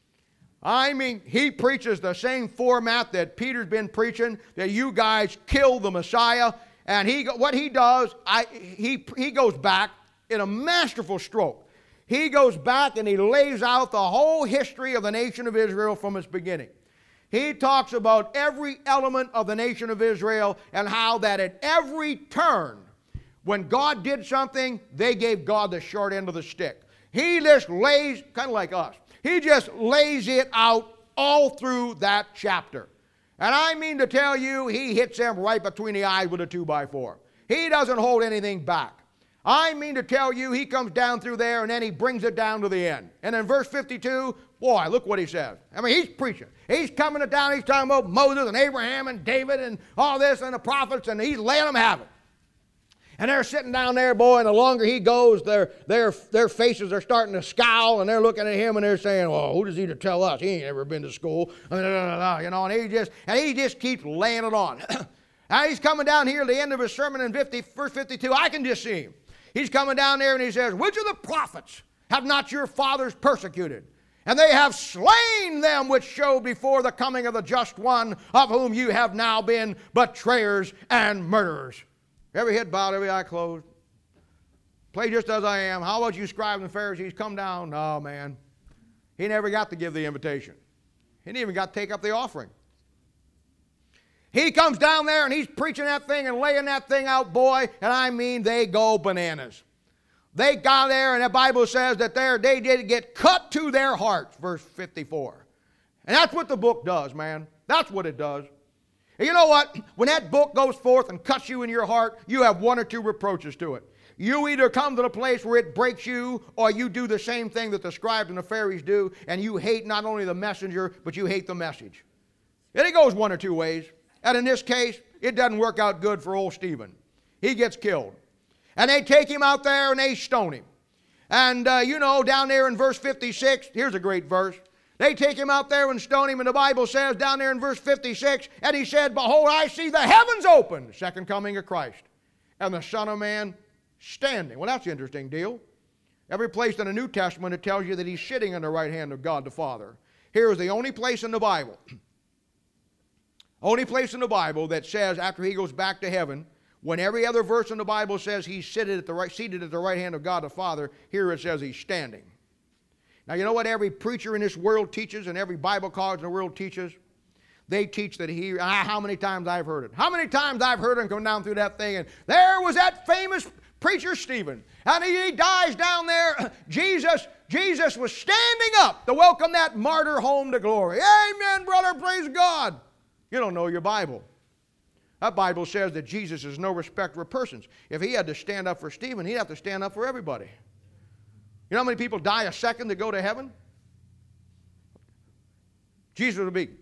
I mean, he preaches the same format that Peter's been preaching, that you guys killed the Messiah. And he, what he does, I, he, he goes back in a masterful stroke. He goes back and he lays out the whole history of the nation of Israel from its beginning. He talks about every element of the nation of Israel and how that at every turn, when God did something, they gave God the short end of the stick. He just lays, kind of like us, he just lays it out all through that chapter. And I mean to tell you, he hits them right between the eyes with a two by four. He doesn't hold anything back. I mean to tell you, he comes down through there and then he brings it down to the end. And in verse fifty-two, boy, look what he says. I mean, he's preaching. He's coming it down, he's talking about Moses and Abraham and David and all this and the prophets, and he's letting them have it. And they're sitting down there, boy, and the longer he goes, their, their, their faces are starting to scowl, and they're looking at him, and they're saying, well, who does he to tell us? He ain't ever been to school. You know, and he just, and he just keeps laying it on. Now he's coming down here at the end of his sermon in fifty, verse fifty-two. I can just see him. He's coming down there, and he says, which of the prophets have not your fathers persecuted? And they have slain them which showed before the coming of the just one, of whom you have now been betrayers and murderers. Every head bowed, every eye closed. Play just as I am. How about you scribes and Pharisees? Come down. No, man. He never got to give the invitation. He didn't even got to take up the offering. He comes down there and he's preaching that thing and laying that thing out, boy, and I mean they go bananas. They got there and the Bible says that they did get cut to their hearts, verse fifty-four. And that's what the book does, man. That's what it does. And you know what? When that book goes forth and cuts you in your heart, you have one or two reproaches to it. You either come to the place where it breaks you, or you do the same thing that the scribes and the Pharisees do, and you hate not only the messenger, but you hate the message. And it goes one or two ways. And in this case, it doesn't work out good for old Stephen. He gets killed. And they take him out there and they stone him. And uh, you know, down there in verse fifty-six, here's a great verse. They take him out there and stone him, and the Bible says down there in verse fifty-six, and he said, behold, I see the heavens open, second coming of Christ, and the Son of Man standing. Well, that's an interesting deal. Every place in the New Testament it tells you that he's sitting on the right hand of God the Father. Here is the only place in the Bible, only place in the Bible that says after he goes back to heaven, when every other verse in the Bible says he's seated at the right, seated at the right hand of God the Father, here it says he's standing. Now, you know what every preacher in this world teaches and every Bible college in the world teaches? They teach that he, ah, how many times I've heard it. How many times I've heard him come down through that thing, and there was that famous preacher Stephen, and he, he dies down there. Jesus, Jesus was standing up to welcome that martyr home to glory. Amen, brother, praise God. You don't know your Bible. That Bible says that Jesus is no respecter of persons. If he had to stand up for Stephen, he'd have to stand up for everybody. You know how many people die a second to go to heaven? Jesus would be.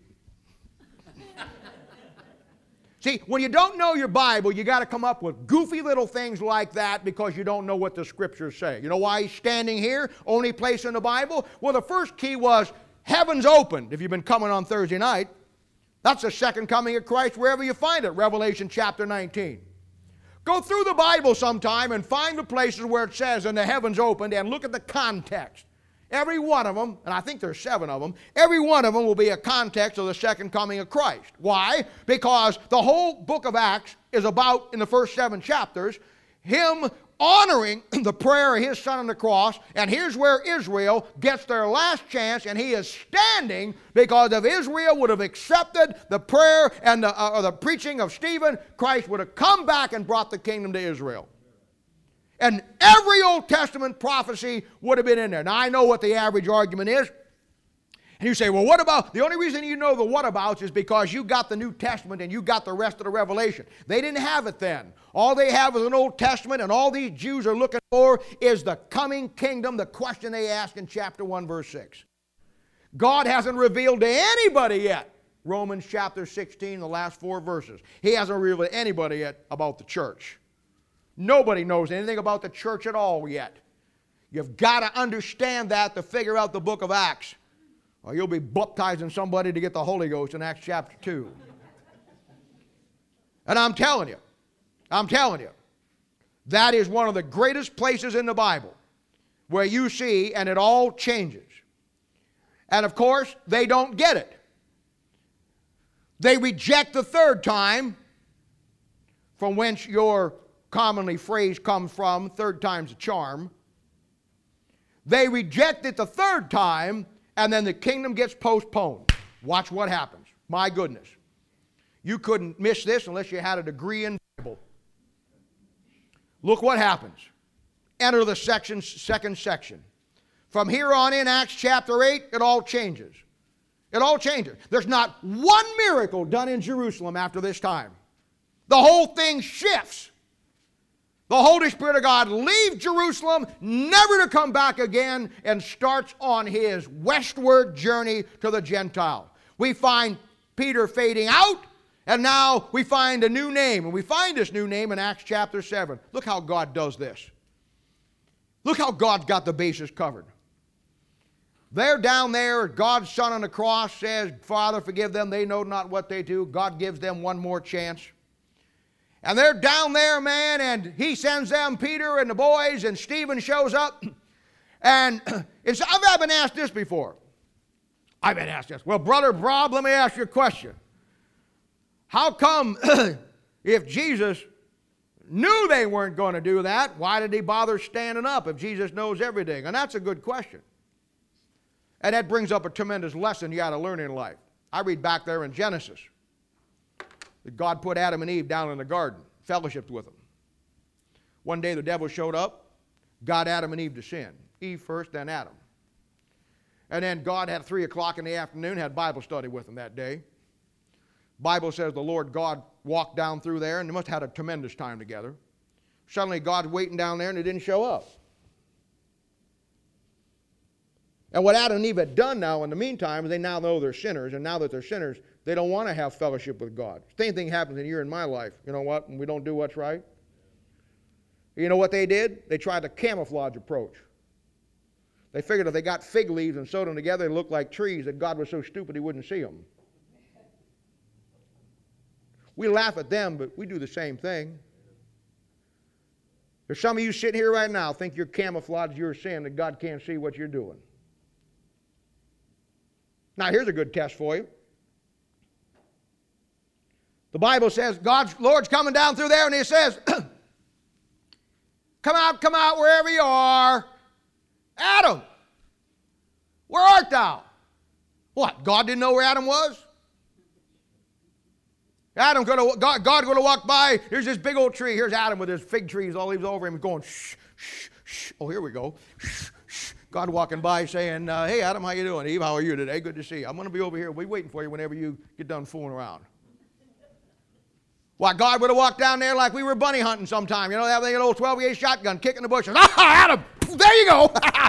See, when you don't know your Bible, you got to come up with goofy little things like that because you don't know what the Scriptures say. You know why he's standing here? Only place in the Bible? Well, the first key was heavens opened. If you've been coming on Thursday night, that's the second coming of Christ wherever you find it, Revelation chapter nineteen. Go through the Bible sometime and find the places where it says, and the heavens opened, and look at the context. Every one of them, and I think there's seven of them, every one of them will be a context of the second coming of Christ. Why? Because the whole book of Acts is about, in the first seven chapters, him honoring the prayer of his son on the cross, and here's where Israel gets their last chance, and he is standing because if Israel would have accepted the prayer and the, uh, or the preaching of Stephen, Christ would have come back and brought the kingdom to Israel. And every Old Testament prophecy would have been in there. Now, I know what the average argument is. And you say, well, what about, the only reason you know the whatabouts is because you got the New Testament and you got the rest of the Revelation. They didn't have it then. All they have is an Old Testament, and all these Jews are looking for is the coming kingdom, the question they ask in chapter one, verse six. God hasn't revealed to anybody yet. Romans chapter sixteen, the last four verses. He hasn't revealed to anybody yet about the church. Nobody knows anything about the church at all yet. You've got to understand that to figure out the book of Acts. Or you'll be baptizing somebody to get the Holy Ghost in Acts chapter two. And I'm telling you, I'm telling you, that is one of the greatest places in the Bible where you see, and it all changes. And of course, they don't get it. They reject the third time, from whence your commonly phrase comes from, third time's a charm. They reject it the third time, and then the kingdom gets postponed. Watch what happens. My goodness. You couldn't miss this unless you had a degree in Bible. Look what happens. Enter the section, second section. From here on in Acts chapter eight, it all changes. It all changes. There's not one miracle done in Jerusalem after this time. The whole thing shifts. The Holy Spirit of God leaves Jerusalem, never to come back again, and starts on his westward journey to the Gentile. We find Peter fading out, and now we find a new name. And we find this new name in Acts chapter seven. Look how God does this. Look how God's got the bases covered. They're down there, God's Son on the cross says, Father, forgive them, they know not what they do. God gives them one more chance. And they're down there, man, and he sends them, Peter and the boys, and Stephen shows up. And it's, I've been asked this before. I've been asked this. Well, Brother Bob, let me ask you a question. How come if Jesus knew they weren't going to do that, why did he bother standing up if Jesus knows everything? And that's a good question. And that brings up a tremendous lesson you got to learn in life. I read back there in Genesis that God put Adam and Eve down in the garden, fellowshiped with them. One day the devil showed up, got Adam and Eve to sin. Eve first, then Adam. And then God had three o'clock in the afternoon, had Bible study with them that day. Bible says the Lord God walked down through there, and they must have had a tremendous time together. Suddenly God's waiting down there, and he didn't show up. And what Adam and Eve had done now in the meantime is they now know they're sinners, and now that they're sinners, they don't want to have fellowship with God. Same thing happens in your and my life. You know what? When we don't do what's right. You know what they did? They tried the camouflage approach. They figured if they got fig leaves and sewed them together, they looked like trees, that God was so stupid he wouldn't see them. We laugh at them, but we do the same thing. There's some of you sitting here right now think you're camouflaged your sin, that God can't see what you're doing. Now, here's a good test for you. The Bible says God's Lord's coming down through there, and he says, come out, come out wherever you are. Adam, where art thou? What, God didn't know where Adam was? Adam could have, God, God could have walked by. Here's this big old tree. Here's Adam with his fig trees, all leaves over him, going, shh, shh, shh. Oh, here we go. Shh, shh. God walking by saying, uh, hey, Adam, how you doing? Eve, how are you today? Good to see you. I'm going to be over here. We'll be waiting for you whenever you get done fooling around. Why, God would have walked down there like we were bunny hunting sometime. You know, that thing, an old twelve gauge shotgun, kicking the bushes. Ah, Adam, there you go.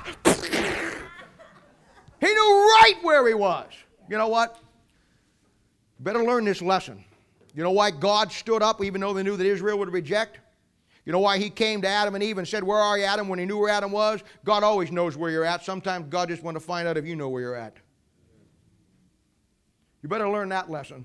He knew right where he was. You know what? Better learn this lesson. You know why God stood up even though they knew that Israel would reject? You know why he came to Adam and Eve and said, where are you, Adam, when he knew where Adam was? God always knows where you're at. Sometimes God just wants to find out if you know where you're at. You better learn that lesson.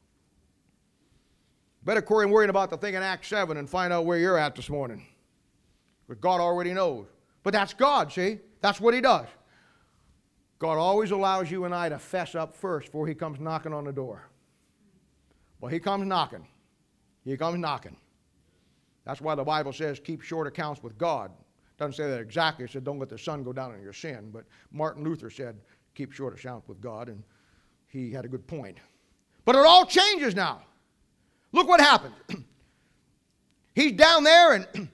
Better quit worrying about the thing in Acts seven and find out where you're at this morning. But God already knows. But that's God, see? That's what he does. God always allows you and I to fess up first before he comes knocking on the door. Well, he comes knocking. He comes knocking. That's why the Bible says keep short accounts with God. It doesn't say that exactly. It said don't let the sun go down on your sin. But Martin Luther said keep short accounts with God, and he had a good point. But it all changes now. Look what happened. He's down there and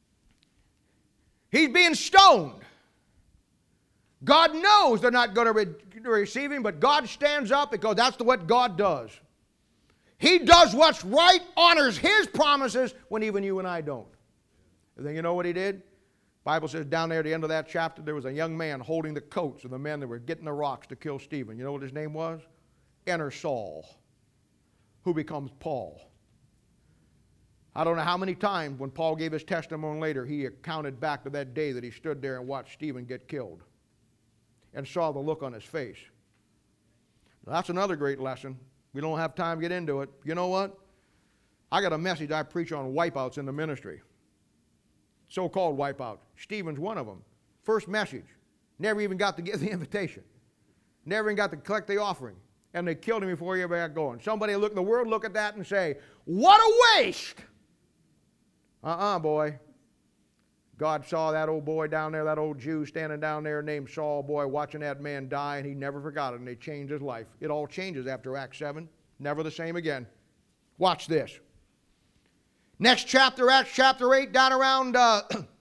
he's being stoned. God knows they're not going to re receive him, but God stands up because that's what God does. He does what's right, honors his promises when even you and I don't. And then you know what he did? The Bible says down there at the end of that chapter, there was a young man holding the coats of the men that were getting the rocks to kill Stephen. You know what his name was? Enter Saul, who becomes Paul. I don't know how many times when Paul gave his testimony later, he accounted back to that day that he stood there and watched Stephen get killed and saw the look on his face. Now, that's another great lesson. We don't have time to get into it. You know what? I got a message I preach on wipeouts in the ministry. So-called wipeout. Stephen's one of them. First message. Never even got to get the invitation. Never even got to collect the offering. And they killed him before he ever got going. Somebody look in the world look at that and say, what a waste! Uh-uh, boy. God saw that old boy down there, that old Jew standing down there named Saul, boy, watching that man die, and he never forgot it, and they changed his life. It all changes after Acts seven. Never the same again. Watch this. Next chapter, Acts chapter eight, down around uh,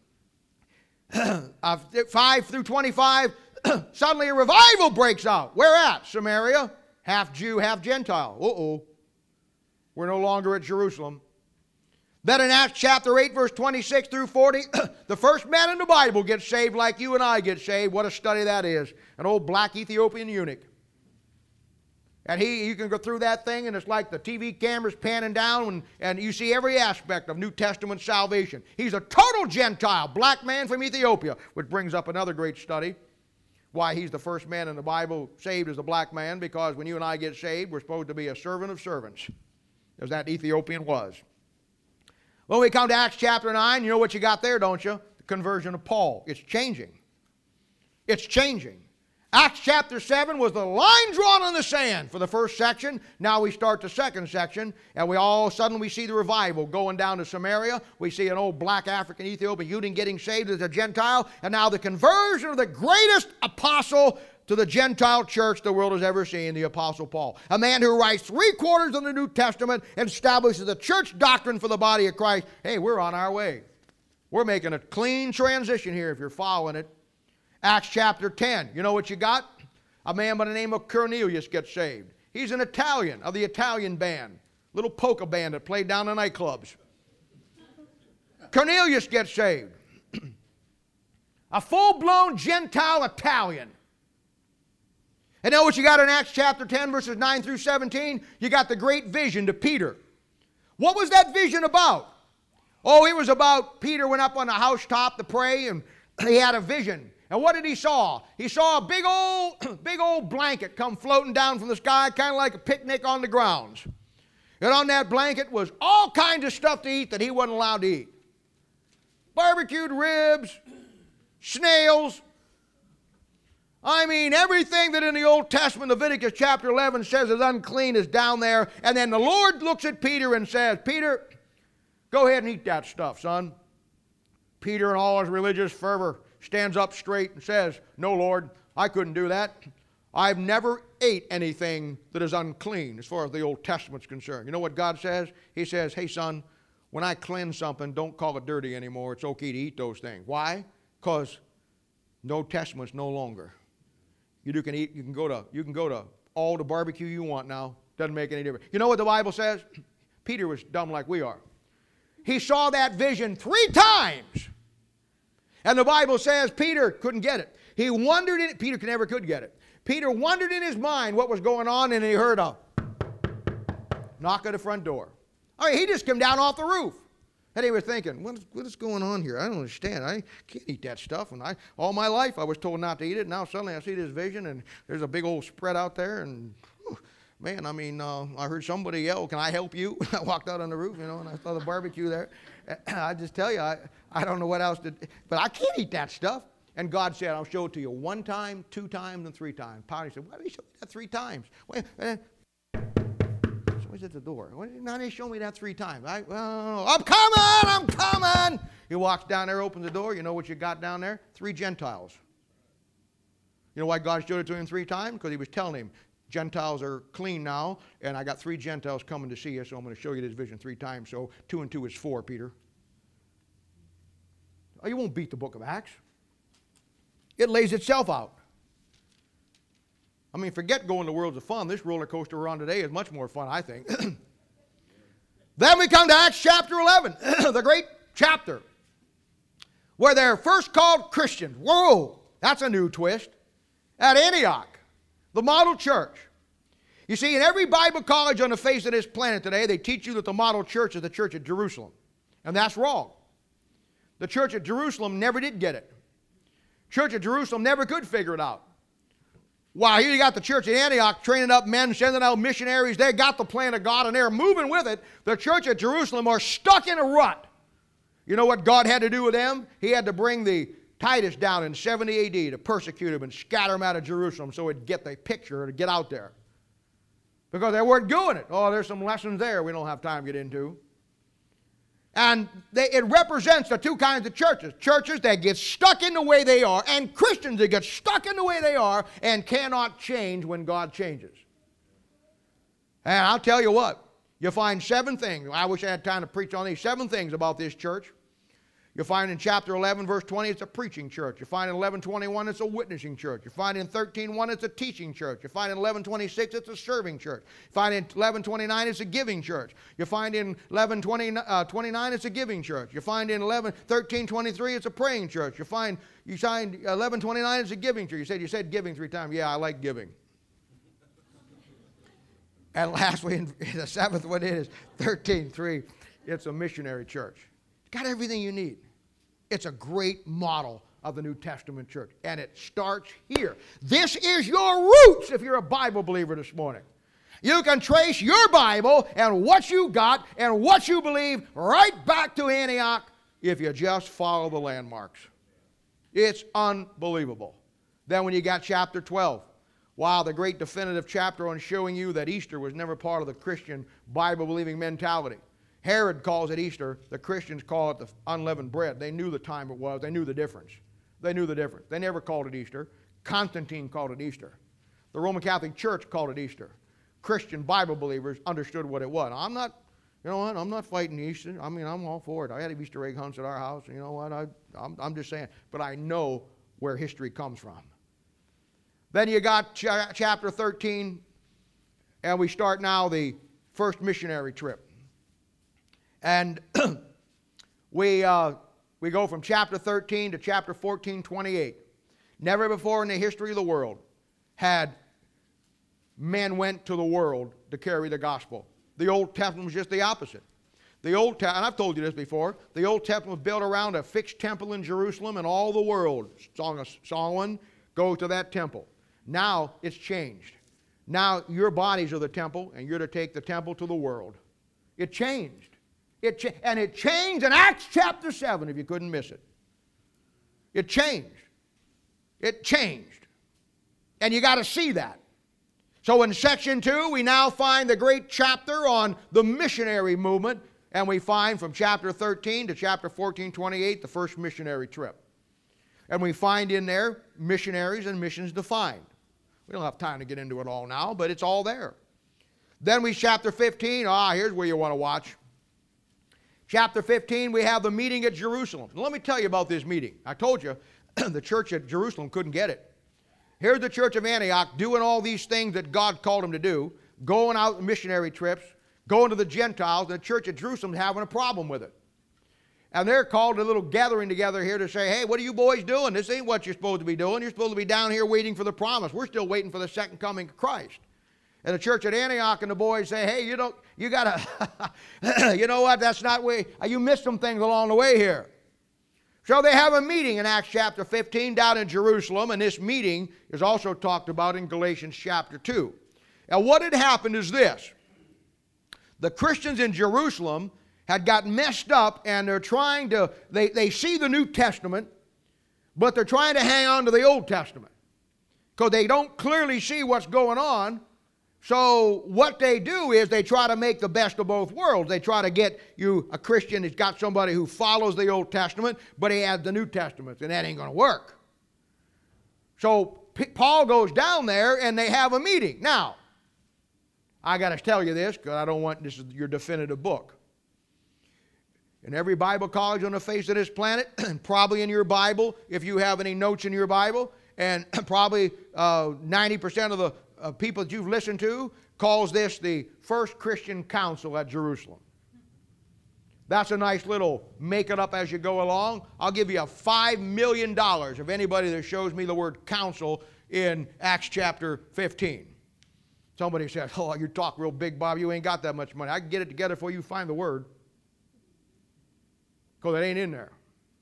uh, five through twenty-five, suddenly a revival breaks out. Where at? Samaria. Half Jew, half Gentile. Uh-oh. We're no longer at Jerusalem. Then in Acts chapter eight, verse twenty-six through forty, the first man in the Bible gets saved like you and I get saved. What a study that is. An old black Ethiopian eunuch. And he, you can go through that thing, and it's like the T V cameras panning down, and, and you see every aspect of New Testament salvation. He's a total Gentile, black man from Ethiopia, which brings up another great study. Why he's the first man in the Bible saved as a black man, because when you and I get saved, we're supposed to be a servant of servants, as that Ethiopian was. When we come to Acts chapter nine, you know what you got there, don't you? The conversion of Paul. It's changing. It's changing. Acts chapter seven was the line drawn in the sand for the first section. Now we start the second section, and we all suddenly we see the revival going down to Samaria. We see an old black African Ethiopian eunuch getting saved as a Gentile, and now the conversion of the greatest apostle to the Gentile church the world has ever seen, the Apostle Paul. A man who writes three quarters of the New Testament and establishes the church doctrine for the body of Christ. Hey, we're on our way. We're making a clean transition here if you're following it. Acts chapter ten. You know what you got? A man by the name of Cornelius gets saved. He's an Italian of the Italian band. Little polka band that played down the nightclubs. Cornelius gets saved. A full-blown Gentile Italian. And know what you got in Acts chapter ten, verses nine through seventeen? You got the great vision to Peter. What was that vision about? Oh, it was about Peter went up on the housetop to pray, and he had a vision. And what did he saw? He saw a big old, big old blanket come floating down from the sky, kind of like a picnic on the grounds. And on that blanket was all kinds of stuff to eat that he wasn't allowed to eat. Barbecued ribs, snails. I mean, everything that in the Old Testament, Leviticus chapter eleven says is unclean is down there. And then the Lord looks at Peter and says, Peter, go ahead and eat that stuff, son. Peter, in all his religious fervor, stands up straight and says, no, Lord, I couldn't do that. I've never ate anything that is unclean as far as the Old Testament's concerned. You know what God says? He says, hey, son, when I cleanse something, don't call it dirty anymore. It's okay to eat those things. Why? Because no Testament's no longer. You can eat, you can go to, you can go to all the barbecue you want now. Doesn't make any difference. You know what the Bible says? Peter was dumb like we are. He saw that vision three times. And the Bible says Peter couldn't get it. He wondered in it. Peter never could get it. Peter wondered in his mind what was going on, and he heard a knock at the front door. I mean, he just came down off the roof. And he was thinking, what is, what is going on here? I don't understand. I can't eat that stuff. And I, all my life I was told not to eat it. Now suddenly I see this vision, and there's a big old spread out there. And whew, man, I mean, uh, I heard somebody yell, can I help you? I walked out on the roof, you know, and I saw the barbecue there. I just tell you, I, I don't know what else to, but I can't eat that stuff. And God said, I'll show it to you one time, two times, and three times. Polly said, why did he show me that three times? Wait, uh, somebody's at the door. Why did not he show me that three times? I, well, I'm coming, I'm coming. He walks down there, opens the door. You know what you got down there? Three Gentiles. You know why God showed it to him three times? Because he was telling him, Gentiles are clean now, and I got three Gentiles coming to see you, so I'm going to show you this vision three times. So two and two is four, Peter. Oh, you won't beat the book of Acts. It lays itself out. I mean, forget going to worlds of fun. This roller coaster we're on today is much more fun, I think. Then we come to Acts chapter eleven, the great chapter, where they're first called Christians. Whoa, that's a new twist. At Antioch, the model church. You see, in every Bible college on the face of this planet today, they teach you that the model church is the church at Jerusalem. And that's wrong. The church at Jerusalem never did get it. Church at Jerusalem never could figure it out. Wow, here you got the church at Antioch training up men, sending out missionaries. They got the plan of God, and they're moving with it. The church at Jerusalem are stuck in a rut. You know what God had to do with them? He had to bring the Titus down in seventy A D to persecute them and scatter them out of Jerusalem so it'd get the picture to get out there. Because they weren't doing it. Oh, there's some lessons there we don't have time to get into. And they, it represents the two kinds of churches. Churches that get stuck in the way they are, and Christians that get stuck in the way they are and cannot change when God changes. And I'll tell you what, you'll find seven things. I wish I had time to preach on these seven things about this church. You'll find in chapter eleven, verse twenty, it's a preaching church. You find in eleven twenty-one, it's a witnessing church. You find in thirteen one, it's a teaching church. You find in eleven twenty-six, it's a serving church. You find in eleven twenty-nine, it's a giving church. You find in eleven twenty-nine, it's a giving church. You find in eleven thirteen twenty-three, it's a praying church. You find you find eleven twenty-nine, it's a giving church. You said you said giving three times. Yeah, I like giving. And lastly, the seventh one is thirteen three. It's a missionary church. It's got everything you need. It's a great model of the New Testament church. And it starts here. This is your roots if you're a Bible believer this morning. You can trace your Bible and what you got and what you believe right back to Antioch if you just follow the landmarks. It's unbelievable. Then when you got chapter twelve, wow, the great definitive chapter on showing you that Easter was never part of the Christian Bible-believing mentality. Herod calls it Easter. The Christians call it the unleavened bread. They knew the time it was. They knew the difference. They knew the difference. They never called it Easter. Constantine called it Easter. The Roman Catholic Church called it Easter. Christian Bible believers understood what it was. I'm not, you know what, I'm not fighting Easter. I mean, I'm all for it. I had Easter egg hunts at our house. You know what, I, I'm, I'm just saying. But I know where history comes from. Then you got ch chapter thirteen, and we start now the first missionary trip. And we, uh, we go from chapter thirteen to chapter fourteen twenty-eight. Never before in the history of the world had men went to the world to carry the gospel. The Old Testament was just the opposite. The Old Testament, and I've told you this before, the Old Testament was built around a fixed temple in Jerusalem, and all the world, Song of Solomon, goes to that temple. Now it's changed. Now your bodies are the temple, and you're to take the temple to the world. It changed. It cha and it changed in Acts chapter seven, if you couldn't miss it. It changed. It changed. And you got to see that. So in section two, we now find the great chapter on the missionary movement, and we find from chapter thirteen to chapter fourteen twenty-eight the first missionary trip. And we find in there missionaries and missions defined. We don't have time to get into it all now, but it's all there. Then we, chapter fifteen, ah, here's where you want to watch. Chapter fifteen, we have the meeting at Jerusalem. Now, let me tell you about this meeting. I told you the church at Jerusalem couldn't get it. Here's the church of Antioch doing all these things that God called them to do, going out on missionary trips, going to the Gentiles, and the church at Jerusalem having a problem with it. And they're called a little gathering together here to say, hey, what are you boys doing? This ain't what you're supposed to be doing. You're supposed to be down here waiting for the promise. We're still waiting for the second coming of Christ. And the church at Antioch and the boys say, hey, you don't, you gotta, you know what, that's not way, you missed some things along the way here. So they have a meeting in Acts chapter fifteen down in Jerusalem, and this meeting is also talked about in Galatians chapter two. Now what had happened is this. The Christians in Jerusalem had gotten messed up, and they're trying to, they, they see the New Testament, but they're trying to hang on to the Old Testament because they don't clearly see what's going on. So what they do is they try to make the best of both worlds. They try to get you, a Christian that's got somebody who follows the Old Testament, but he has the New Testament, and that ain't going to work. So Paul goes down there, and they have a meeting. Now, I got to tell you this, because I don't want, this is your definitive book. In every Bible college on the face of this planet, and probably in your Bible, if you have any notes in your Bible, and probably uh, ninety percent of the uh, people that you've listened to calls this the first Christian council at Jerusalem. That's a nice little make it up as you go along. I'll give you a five million dollars of anybody that shows me the word council in Acts chapter fifteen. Somebody says, oh, you talk real big, Bob. You ain't got that much money. I can get it together for you. Find the word. Because it ain't in there.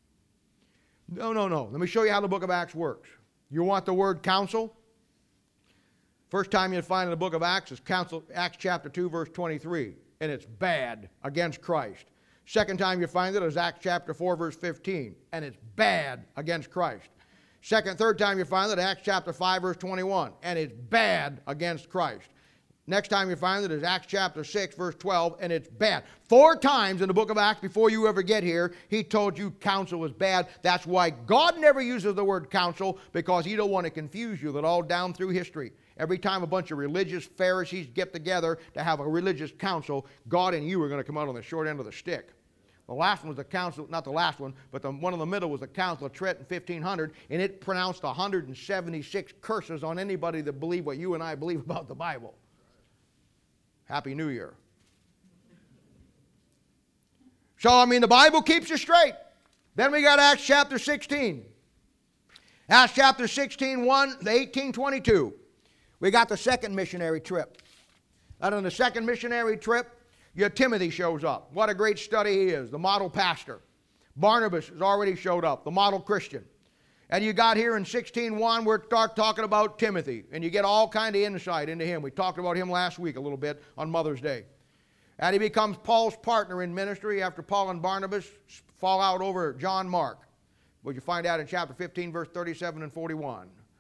No, no, no. Let me show you how the book of Acts works. You want the word council? First time you find in the book of Acts is council, Acts chapter two, verse twenty-three. And it's bad against Christ. Second time you find it is Acts chapter four, verse fifteen. And it's bad against Christ. Second, third time you find it, Acts chapter five, verse twenty-one. And it's bad against Christ. Next time you find it is Acts chapter six, verse twelve, and it's bad. Four times in the book of Acts before you ever get here, he told you counsel is bad. That's why God never uses the word counsel, because he don't want to confuse you. That all down through history, every time a bunch of religious Pharisees get together to have a religious council, God and you are going to come out on the short end of the stick. The last one was the council, not the last one, but the one in the middle was the Council of Trent in fifteen hundred, and it pronounced one hundred seventy-six curses on anybody that believed what you and I believe about the Bible. Happy New Year. So, I mean, the Bible keeps you straight. Then we got Acts chapter sixteen. Acts chapter sixteen, one to eighteen twenty-two. We got the second missionary trip. And on the second missionary trip, your Timothy shows up. What a great study he is, the model pastor. Barnabas has already showed up, the model Christian. And you got here in sixteen one, we're start talking about Timothy, and you get all kind of insight into him. We talked about him last week a little bit on Mother's Day. And he becomes Paul's partner in ministry after Paul and Barnabas fall out over John Mark, which you find out in chapter fifteen, verse thirty-seven and forty-one.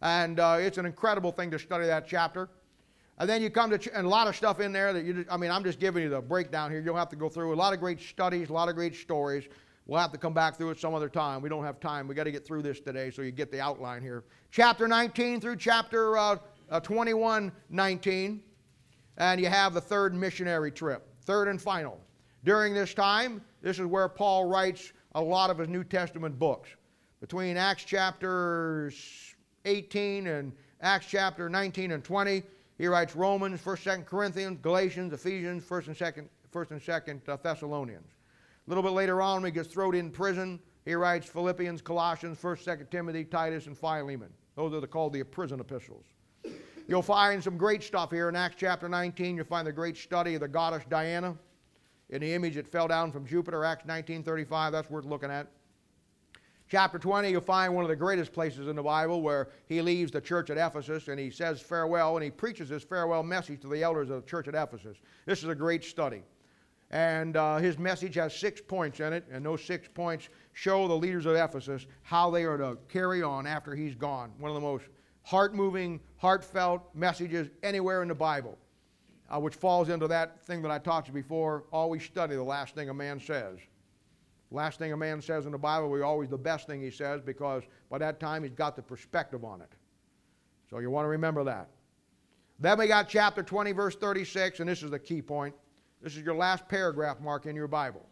And uh, it's an incredible thing to study that chapter. And then you come to, ch and a lot of stuff in there that you, just, I mean, I'm just giving you the breakdown here. You'll have to go through a lot of great studies, a lot of great stories. We'll have to come back through it some other time. We don't have time. We got to get through this today so you get the outline here. Chapter nineteen through chapter uh, uh, twenty-one nineteen. And you have the third missionary trip, third and final. During this time, this is where Paul writes a lot of his New Testament books. Between Acts chapters eighteen and Acts chapter nineteen and twenty, he writes Romans, first, second Corinthians, Galatians, Ephesians, first and second, first and second uh, Thessalonians. A little bit later on, when he gets thrown in prison, he writes Philippians, Colossians, first, second Timothy, Titus, and Philemon. Those are the, called the prison epistles. You'll find some great stuff here in Acts chapter nineteen. You'll find the great study of the goddess Diana in the image that fell down from Jupiter, Acts nineteen thirty-five. That's worth looking at. Chapter twenty, you'll find one of the greatest places in the Bible where he leaves the church at Ephesus and he says farewell, and he preaches his farewell message to the elders of the church at Ephesus. This is a great study. And uh, his message has six points in it, and those six points show the leaders of Ephesus how they are to carry on after he's gone. One of the most heart-moving, heartfelt messages anywhere in the Bible, uh, which falls into that thing that I talked to you before. Always study the last thing a man says. Last thing a man says in the Bible will be always the best thing he says, because by that time he's got the perspective on it. So you want to remember that. Then we got chapter twenty, verse thirty-six, and this is the key point. This is your last paragraph mark in your Bible.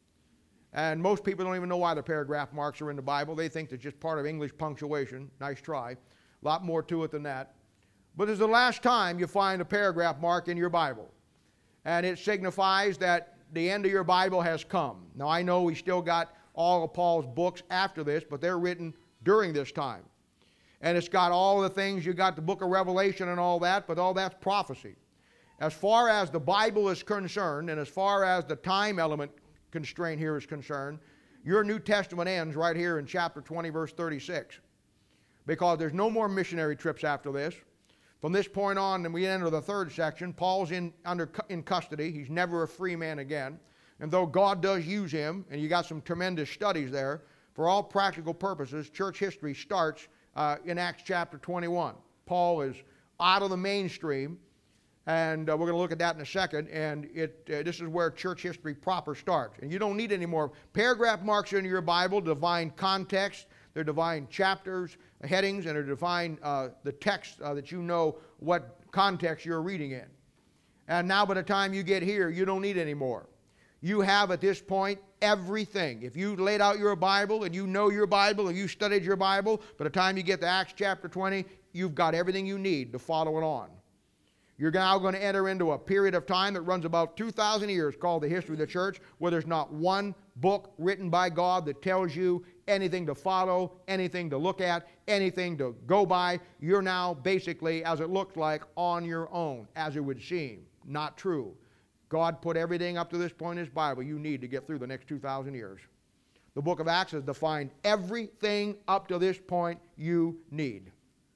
And most people don't even know why the paragraph marks are in the Bible. They think they're just part of English punctuation. Nice try. A lot more to it than that. But it's the last time you find a paragraph mark in your Bible. And it signifies that the end of your Bible has come. Now, I know we still got all of Paul's books after this, but they're written during this time. And it's got all the things. You got the book of Revelation and all that, but all that's prophecy. As far as the Bible is concerned, and as far as the time element constraint here is concerned, your New Testament ends right here in chapter twenty, verse thirty-six. Because there's no more missionary trips after this. From this point on, and we enter the third section, Paul's in, under, in custody. He's never a free man again. And though God does use him, and you got some tremendous studies there, for all practical purposes, church history starts uh, in Acts chapter twenty-one. Paul is out of the mainstream. And uh, we're going to look at that in a second. And it, uh, this is where church history proper starts. And you don't need any more paragraph marks in your Bible, divine context. They're divine chapters, headings, and they're divine uh, the text uh, that you know what context you're reading in. And now by the time you get here, you don't need any more. You have at this point everything. If you laid out your Bible and you know your Bible and you studied your Bible, by the time you get to Acts chapter twenty, you've got everything you need to follow it on. You're now going to enter into a period of time that runs about two thousand years called the history of the church, where there's not one book written by God that tells you anything to follow, anything to look at, anything to go by. You're now basically, as it looks like, on your own, as it would seem. Not true. God put everything up to this point in His Bible you need to get through the next two thousand years. The book of Acts has defined everything up to this point you need.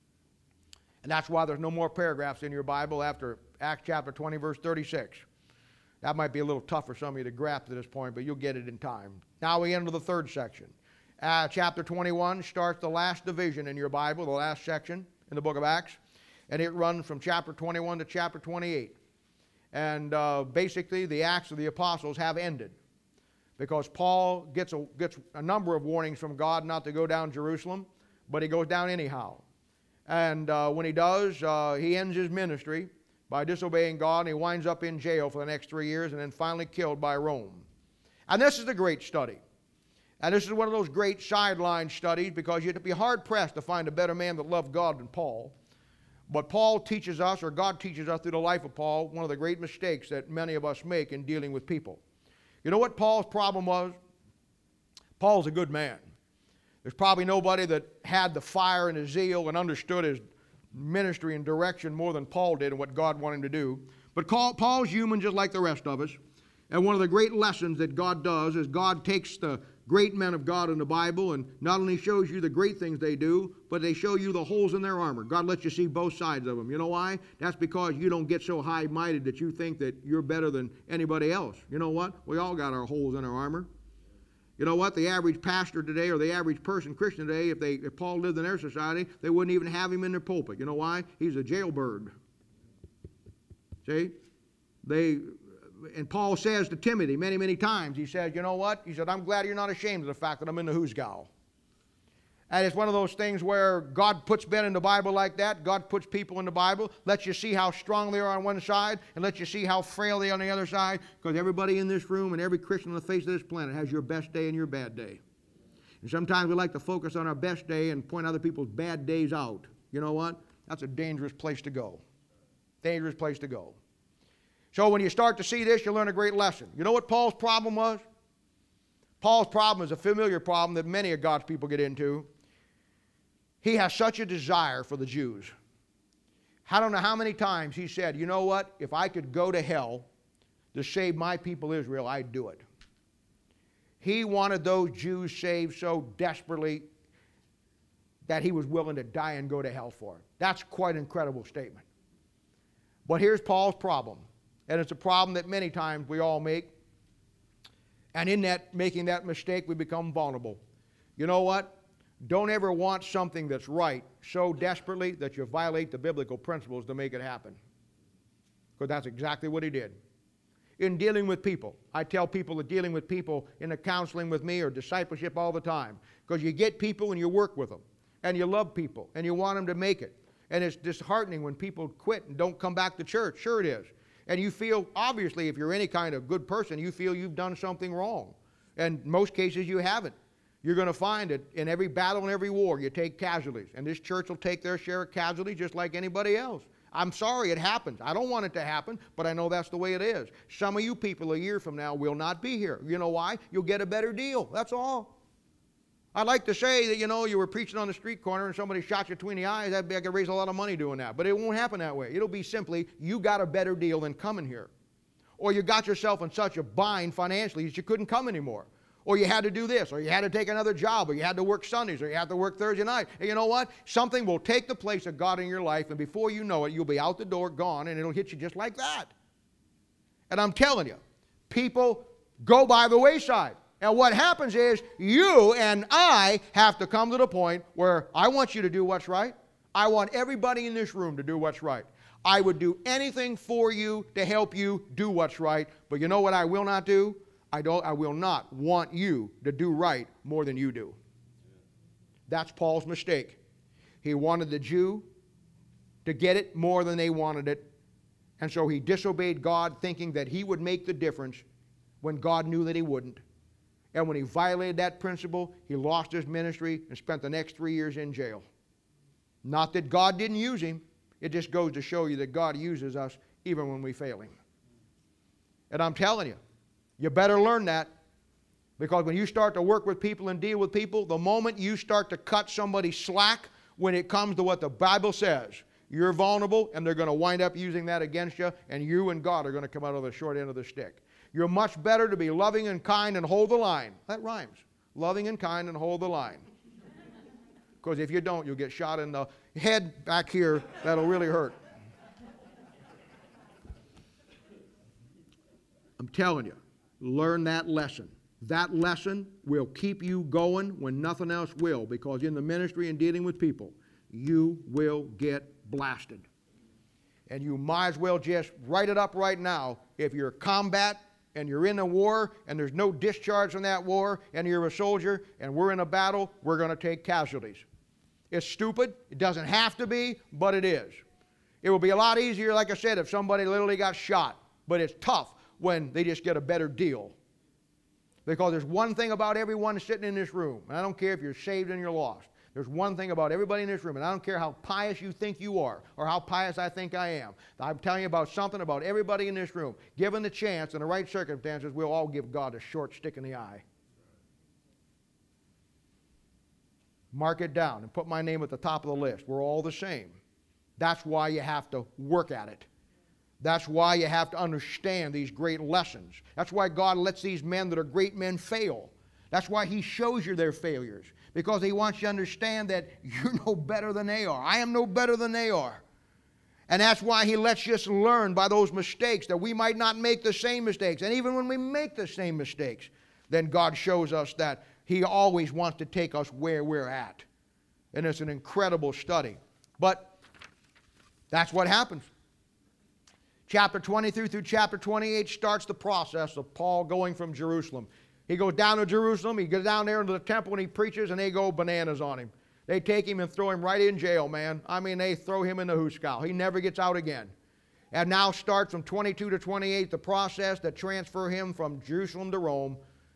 And that's why there's no more paragraphs in your Bible after Acts chapter twenty, verse thirty-six. That might be a little tough for some of you to grasp at this point, but you'll get it in time. Now we enter the third section. Uh, chapter twenty-one starts the last division in your Bible, the last section in the book of Acts. And it runs from chapter twenty-one to chapter twenty-eight. And uh, basically the Acts of the Apostles have ended. Because Paul gets a, gets a number of warnings from God not to go down Jerusalem, but he goes down anyhow. And uh, when he does, uh, he ends his ministry by disobeying God, and he winds up in jail for the next three years and then finally killed by Rome. And this is a great study. And this is one of those great sideline studies, because you'd be hard-pressed to find a better man that loved God than Paul. But Paul teaches us, or God teaches us through the life of Paul, one of the great mistakes that many of us make in dealing with people. You know what Paul's problem was? Paul's a good man. There's probably nobody that had the fire and the zeal and understood his ministry and direction more than Paul did and what God wanted him to do. But Paul's human just like the rest of us. And one of the great lessons that God does is God takes the great men of God in the Bible and not only shows you the great things they do, but they show you the holes in their armor. God lets you see both sides of them. You know why? That's because you don't get so high-minded that you think that you're better than anybody else. You know what? We all got our holes in our armor. You know what? The average pastor today or the average person, Christian today, if, they, if Paul lived in their society, they wouldn't even have him in their pulpit. You know why? He's a jailbird. See? They, and Paul says to Timothy many, many times, he said, you know what? He said, I'm glad you're not ashamed of the fact that I'm in the hoosgow. And it's one of those things where God puts men in the Bible like that. God puts people in the Bible, lets you see how strong they are on one side, and lets you see how frail they are on the other side, because everybody in this room and every Christian on the face of this planet has your best day and your bad day. And sometimes we like to focus on our best day and point other people's bad days out. You know what? That's a dangerous place to go. Dangerous place to go. So when you start to see this, you'll learn a great lesson. You know what Paul's problem was? Paul's problem is a familiar problem that many of God's people get into. He has such a desire for the Jews. I don't know how many times he said, you know what, if I could go to hell to save my people Israel, I'd do it. He wanted those Jews saved so desperately that he was willing to die and go to hell for it. That's quite an incredible statement. But here's Paul's problem, and it's a problem that many times we all make, and in that making that mistake, we become vulnerable. You know what? Don't ever want something that's right so desperately that you violate the biblical principles to make it happen. Because that's exactly what he did. In dealing with people, I tell people that dealing with people in the counseling with me or discipleship all the time. Because you get people and you work with them. And you love people and you want them to make it. And it's disheartening when people quit and don't come back to church. Sure it is. And you feel, obviously, if you're any kind of good person, you feel you've done something wrong. And in most cases you haven't. You're going to find that in every battle and every war, you take casualties. And this church will take their share of casualties just like anybody else. I'm sorry it happens. I don't want it to happen, but I know that's the way it is. Some of you people a year from now will not be here. You know why? You'll get a better deal. That's all. I'd like to say that, you know, you were preaching on the street corner and somebody shot you between the eyes. That'd be, I could raise a lot of money doing that. But it won't happen that way. It'll be simply, you got a better deal than coming here. Or you got yourself in such a bind financially that you couldn't come anymore. Or you had to do this, or you had to take another job, or you had to work Sundays, or you had to work Thursday night. And you know what? Something will take the place of God in your life, and before you know it, you'll be out the door, gone, and it'll hit you just like that. And I'm telling you, people go by the wayside. And what happens is, you and I have to come to the point where I want you to do what's right. I want everybody in this room to do what's right. I would do anything for you to help you do what's right, but you know what I will not do? I, don't, I will not want you to do right more than you do. That's Paul's mistake. He wanted the Jew to get it more than they wanted it. And so he disobeyed God, thinking that he would make the difference when God knew that he wouldn't. And when he violated that principle, he lost his ministry and spent the next three years in jail. Not that God didn't use him. It just goes to show you that God uses us even when we fail him. And I'm telling you, you better learn that, because when you start to work with people and deal with people, the moment you start to cut somebody slack when it comes to what the Bible says, you're vulnerable and they're going to wind up using that against you, and you and God are going to come out of the short end of the stick. You're much better to be loving and kind and hold the line. That rhymes. Loving and kind and hold the line. Because if you don't, you'll get shot in the head back here. That'll really hurt. I'm telling you. Learn that lesson. That lesson will keep you going when nothing else will, because in the ministry and dealing with people, you will get blasted. And you might as well just write it up right now. If you're combat and you're in a war and there's no discharge from that war and you're a soldier and we're in a battle, we're going to take casualties. It's stupid. It doesn't have to be, but it is. It will be a lot easier, like I said, if somebody literally got shot. But it's tough when they just get a better deal. Because there's one thing about everyone sitting in this room, and I don't care if you're saved and you're lost. There's one thing about everybody in this room, and I don't care how pious you think you are or how pious I think I am. I'm telling you about something about everybody in this room. Given the chance and the right circumstances, we'll all give God a short stick in the eye. Mark it down and put my name at the top of the list. We're all the same. That's why you have to work at it. That's why you have to understand these great lessons. That's why God lets these men that are great men fail. That's why he shows you their failures. Because he wants you to understand that you're no better than they are. I am no better than they are. And that's why he lets us learn by those mistakes, that we might not make the same mistakes. And even when we make the same mistakes, then God shows us that He always wants to take us where we're at. And it's an incredible study. But that's what happens. Chapter twenty-three through chapter twenty-eight starts the process of Paul going from Jerusalem. He goes down to Jerusalem, he goes down there into the temple and he preaches, and they go bananas on him. They take him and throw him right in jail, man. I mean, they throw him in the hoosegow. He never gets out again. And now starts from twenty-two to twenty-eight the process that transfer him from Jerusalem to Rome.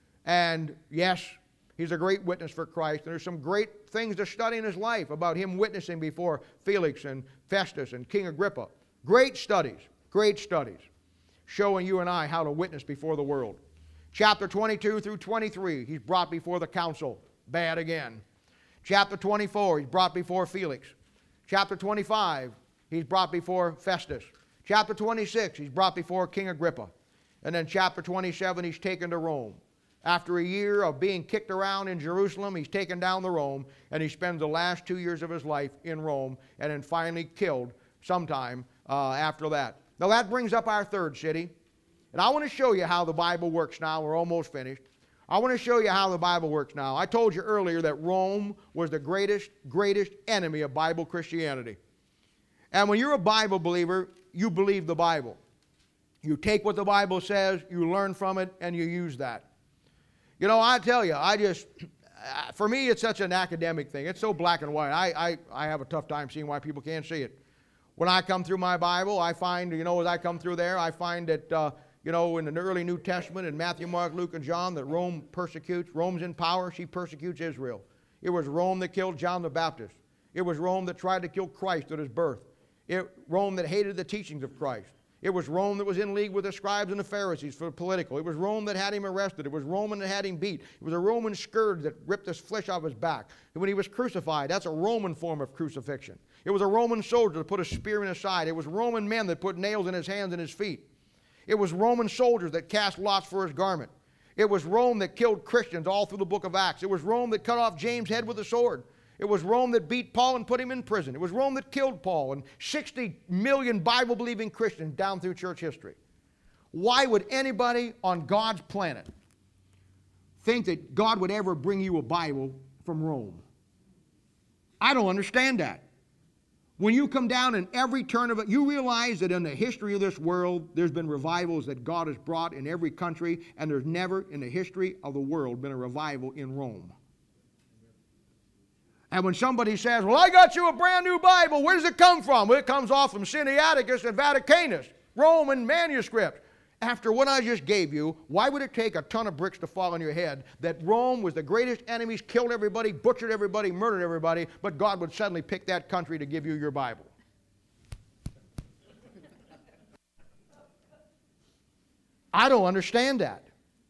And yes, he's a great witness for Christ. And there's some great things to study in his life about him witnessing before Felix and Festus and King Agrippa. Great studies, great studies, showing you and I how to witness before the world. Chapter twenty-two through twenty-three, he's brought before the council. Bad again. Chapter twenty-four, he's brought before Felix. Chapter twenty-five, he's brought before Festus. Chapter twenty-six, he's brought before King Agrippa. And then chapter twenty-seven, he's taken to Rome. After a year of being kicked around in Jerusalem, he's taken down to Rome, and he spends the last two years of his life in Rome, and then finally killed sometime uh, after that. Now that brings up our third city. And I want to show you how the Bible works now. We're almost finished. I want to show you how the Bible works now. I told you earlier that Rome was the greatest, greatest enemy of Bible Christianity. And when you're a Bible believer, you believe the Bible. You take what the Bible says, you learn from it, and you use that. You know, I tell you, I just, for me, it's such an academic thing. It's so black and white. I, I, I have a tough time seeing why people can't see it. When I come through my Bible, I find, you know, as I come through there, I find that, uh, you know, in the early New Testament, in Matthew, Mark, Luke, and John, that Rome persecutes. Rome's in power. She persecutes Israel. It was Rome that killed John the Baptist. It was Rome that tried to kill Christ at his birth. It, Rome that hated the teachings of Christ. It was Rome that was in league with the scribes and the Pharisees for political. It was Rome that had him arrested. It was Rome that had him beat. It was a Roman scourge that ripped his flesh off his back. And when he was crucified, that's a Roman form of crucifixion. It was a Roman soldier that put a spear in his side. It was Roman men that put nails in his hands and his feet. It was Roman soldiers that cast lots for his garment. It was Rome that killed Christians all through the book of Acts. It was Rome that cut off James' head with a sword. It was Rome that beat Paul and put him in prison. It was Rome that killed Paul and sixty million Bible-believing Christians down through church history. Why would anybody on God's planet think that God would ever bring you a Bible from Rome? I don't understand that. When you come down in every turn of it, you realize that in the history of this world, there's been revivals that God has brought in every country, and there's never in the history of the world been a revival in Rome. And when somebody says, well, I got you a brand new Bible, where does it come from? Well, it comes off from Sinaiticus and Vaticanus, Roman manuscript. After what I just gave you, why would it take a ton of bricks to fall on your head that Rome was the greatest enemies, killed everybody, butchered everybody, murdered everybody, but God would suddenly pick that country to give you your Bible? I don't understand that.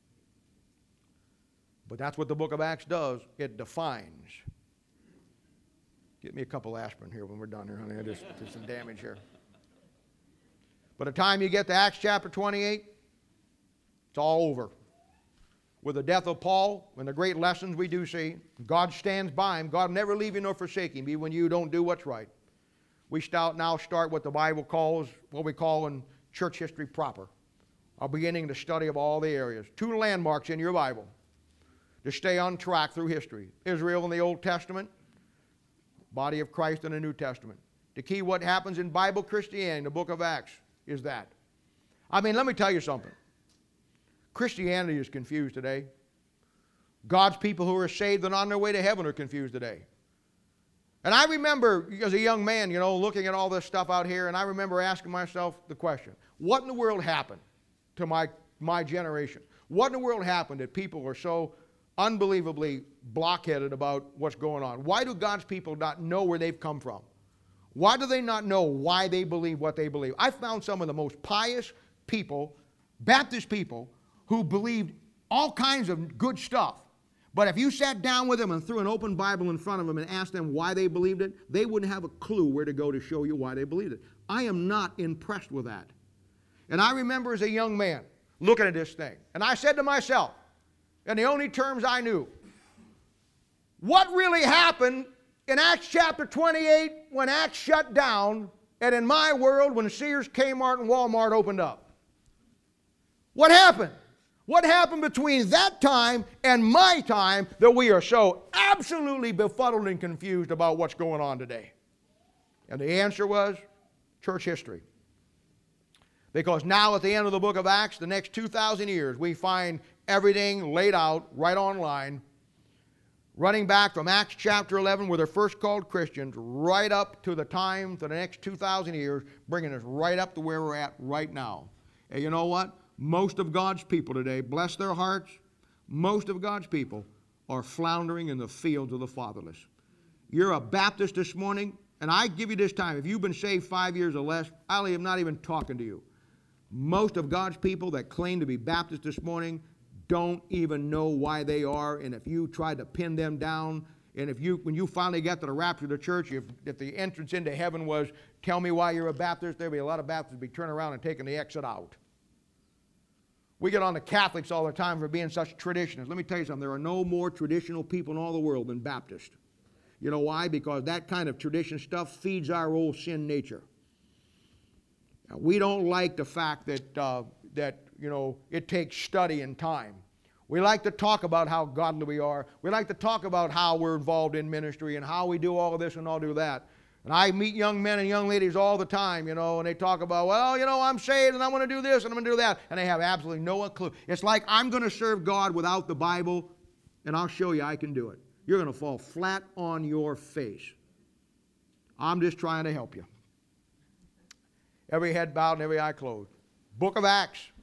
But that's what the book of Acts does. It defines. Get me a couple aspirin here when we're done here, honey. I just did some damage here. By the time you get to Acts chapter twenty-eight, it's all over. With the death of Paul and the great lessons we do see, God stands by him. God will never leave you nor forsake him, even when you don't do what's right. We start, now start what the Bible calls, what we call in church history proper, are beginning the study of all the areas. Two landmarks in your Bible to stay on track through history. Israel in the Old Testament, body of Christ in the New Testament. The key what happens in Bible Christianity, the book of Acts, is that. I mean, let me tell you something. Christianity is confused today. God's people who are saved and on their way to heaven are confused today. And I remember, as a young man, you know, looking at all this stuff out here, and I remember asking myself the question, what in the world happened to my, my generation? What in the world happened that people are so unbelievably blockheaded about what's going on? Why do God's people not know where they've come from? Why do they not know why they believe what they believe? I found some of the most pious people, Baptist people, who believed all kinds of good stuff. But if you sat down with them and threw an open Bible in front of them and asked them why they believed it, they wouldn't have a clue where to go to show you why they believed it. I am not impressed with that. And I remember as a young man looking at this thing, and I said to myself, in the only terms I knew, what really happened in Acts chapter twenty-eight when Acts shut down, and in my world when Sears, Kmart, and Walmart opened up? What happened? What happened between that time and my time that we are so absolutely befuddled and confused about what's going on today? And the answer was church history. Because now at the end of the book of Acts, the next two thousand years, we find everything laid out right online, running back from Acts chapter eleven, where they're first called Christians, right up to the time for the next two thousand years, bringing us right up to where we're at right now. And you know what? Most of God's people today, bless their hearts, most of God's people are floundering in the fields of the fatherless. You're a Baptist this morning, and I give you this time. If you've been saved five years or less, I am not even talking to you. Most of God's people that claim to be Baptist this morning don't even know why they are, and if you tried to pin them down, and if you, when you finally get to the rapture of the church, if, if the entrance into heaven was, tell me why you're a Baptist, there'd be a lot of Baptists be turning around and taking the exit out. We get on the Catholics all the time for being such traditionalists. Let me tell you something, there are no more traditional people in all the world than Baptists. You know why? Because that kind of tradition stuff feeds our old sin nature. Now, we don't like the fact that, uh, that, you know, it takes study and time. We like to talk about how godly we are. We like to talk about how we're involved in ministry and how we do all of this and all do that. And I meet young men and young ladies all the time, you know, and they talk about, well, you know, I'm saved and I'm going to do this and I'm going to do that. And they have absolutely no clue. It's like I'm going to serve God without the Bible, and I'll show you I can do it. You're going to fall flat on your face. I'm just trying to help you. Every head bowed and every eye closed. Book of Acts,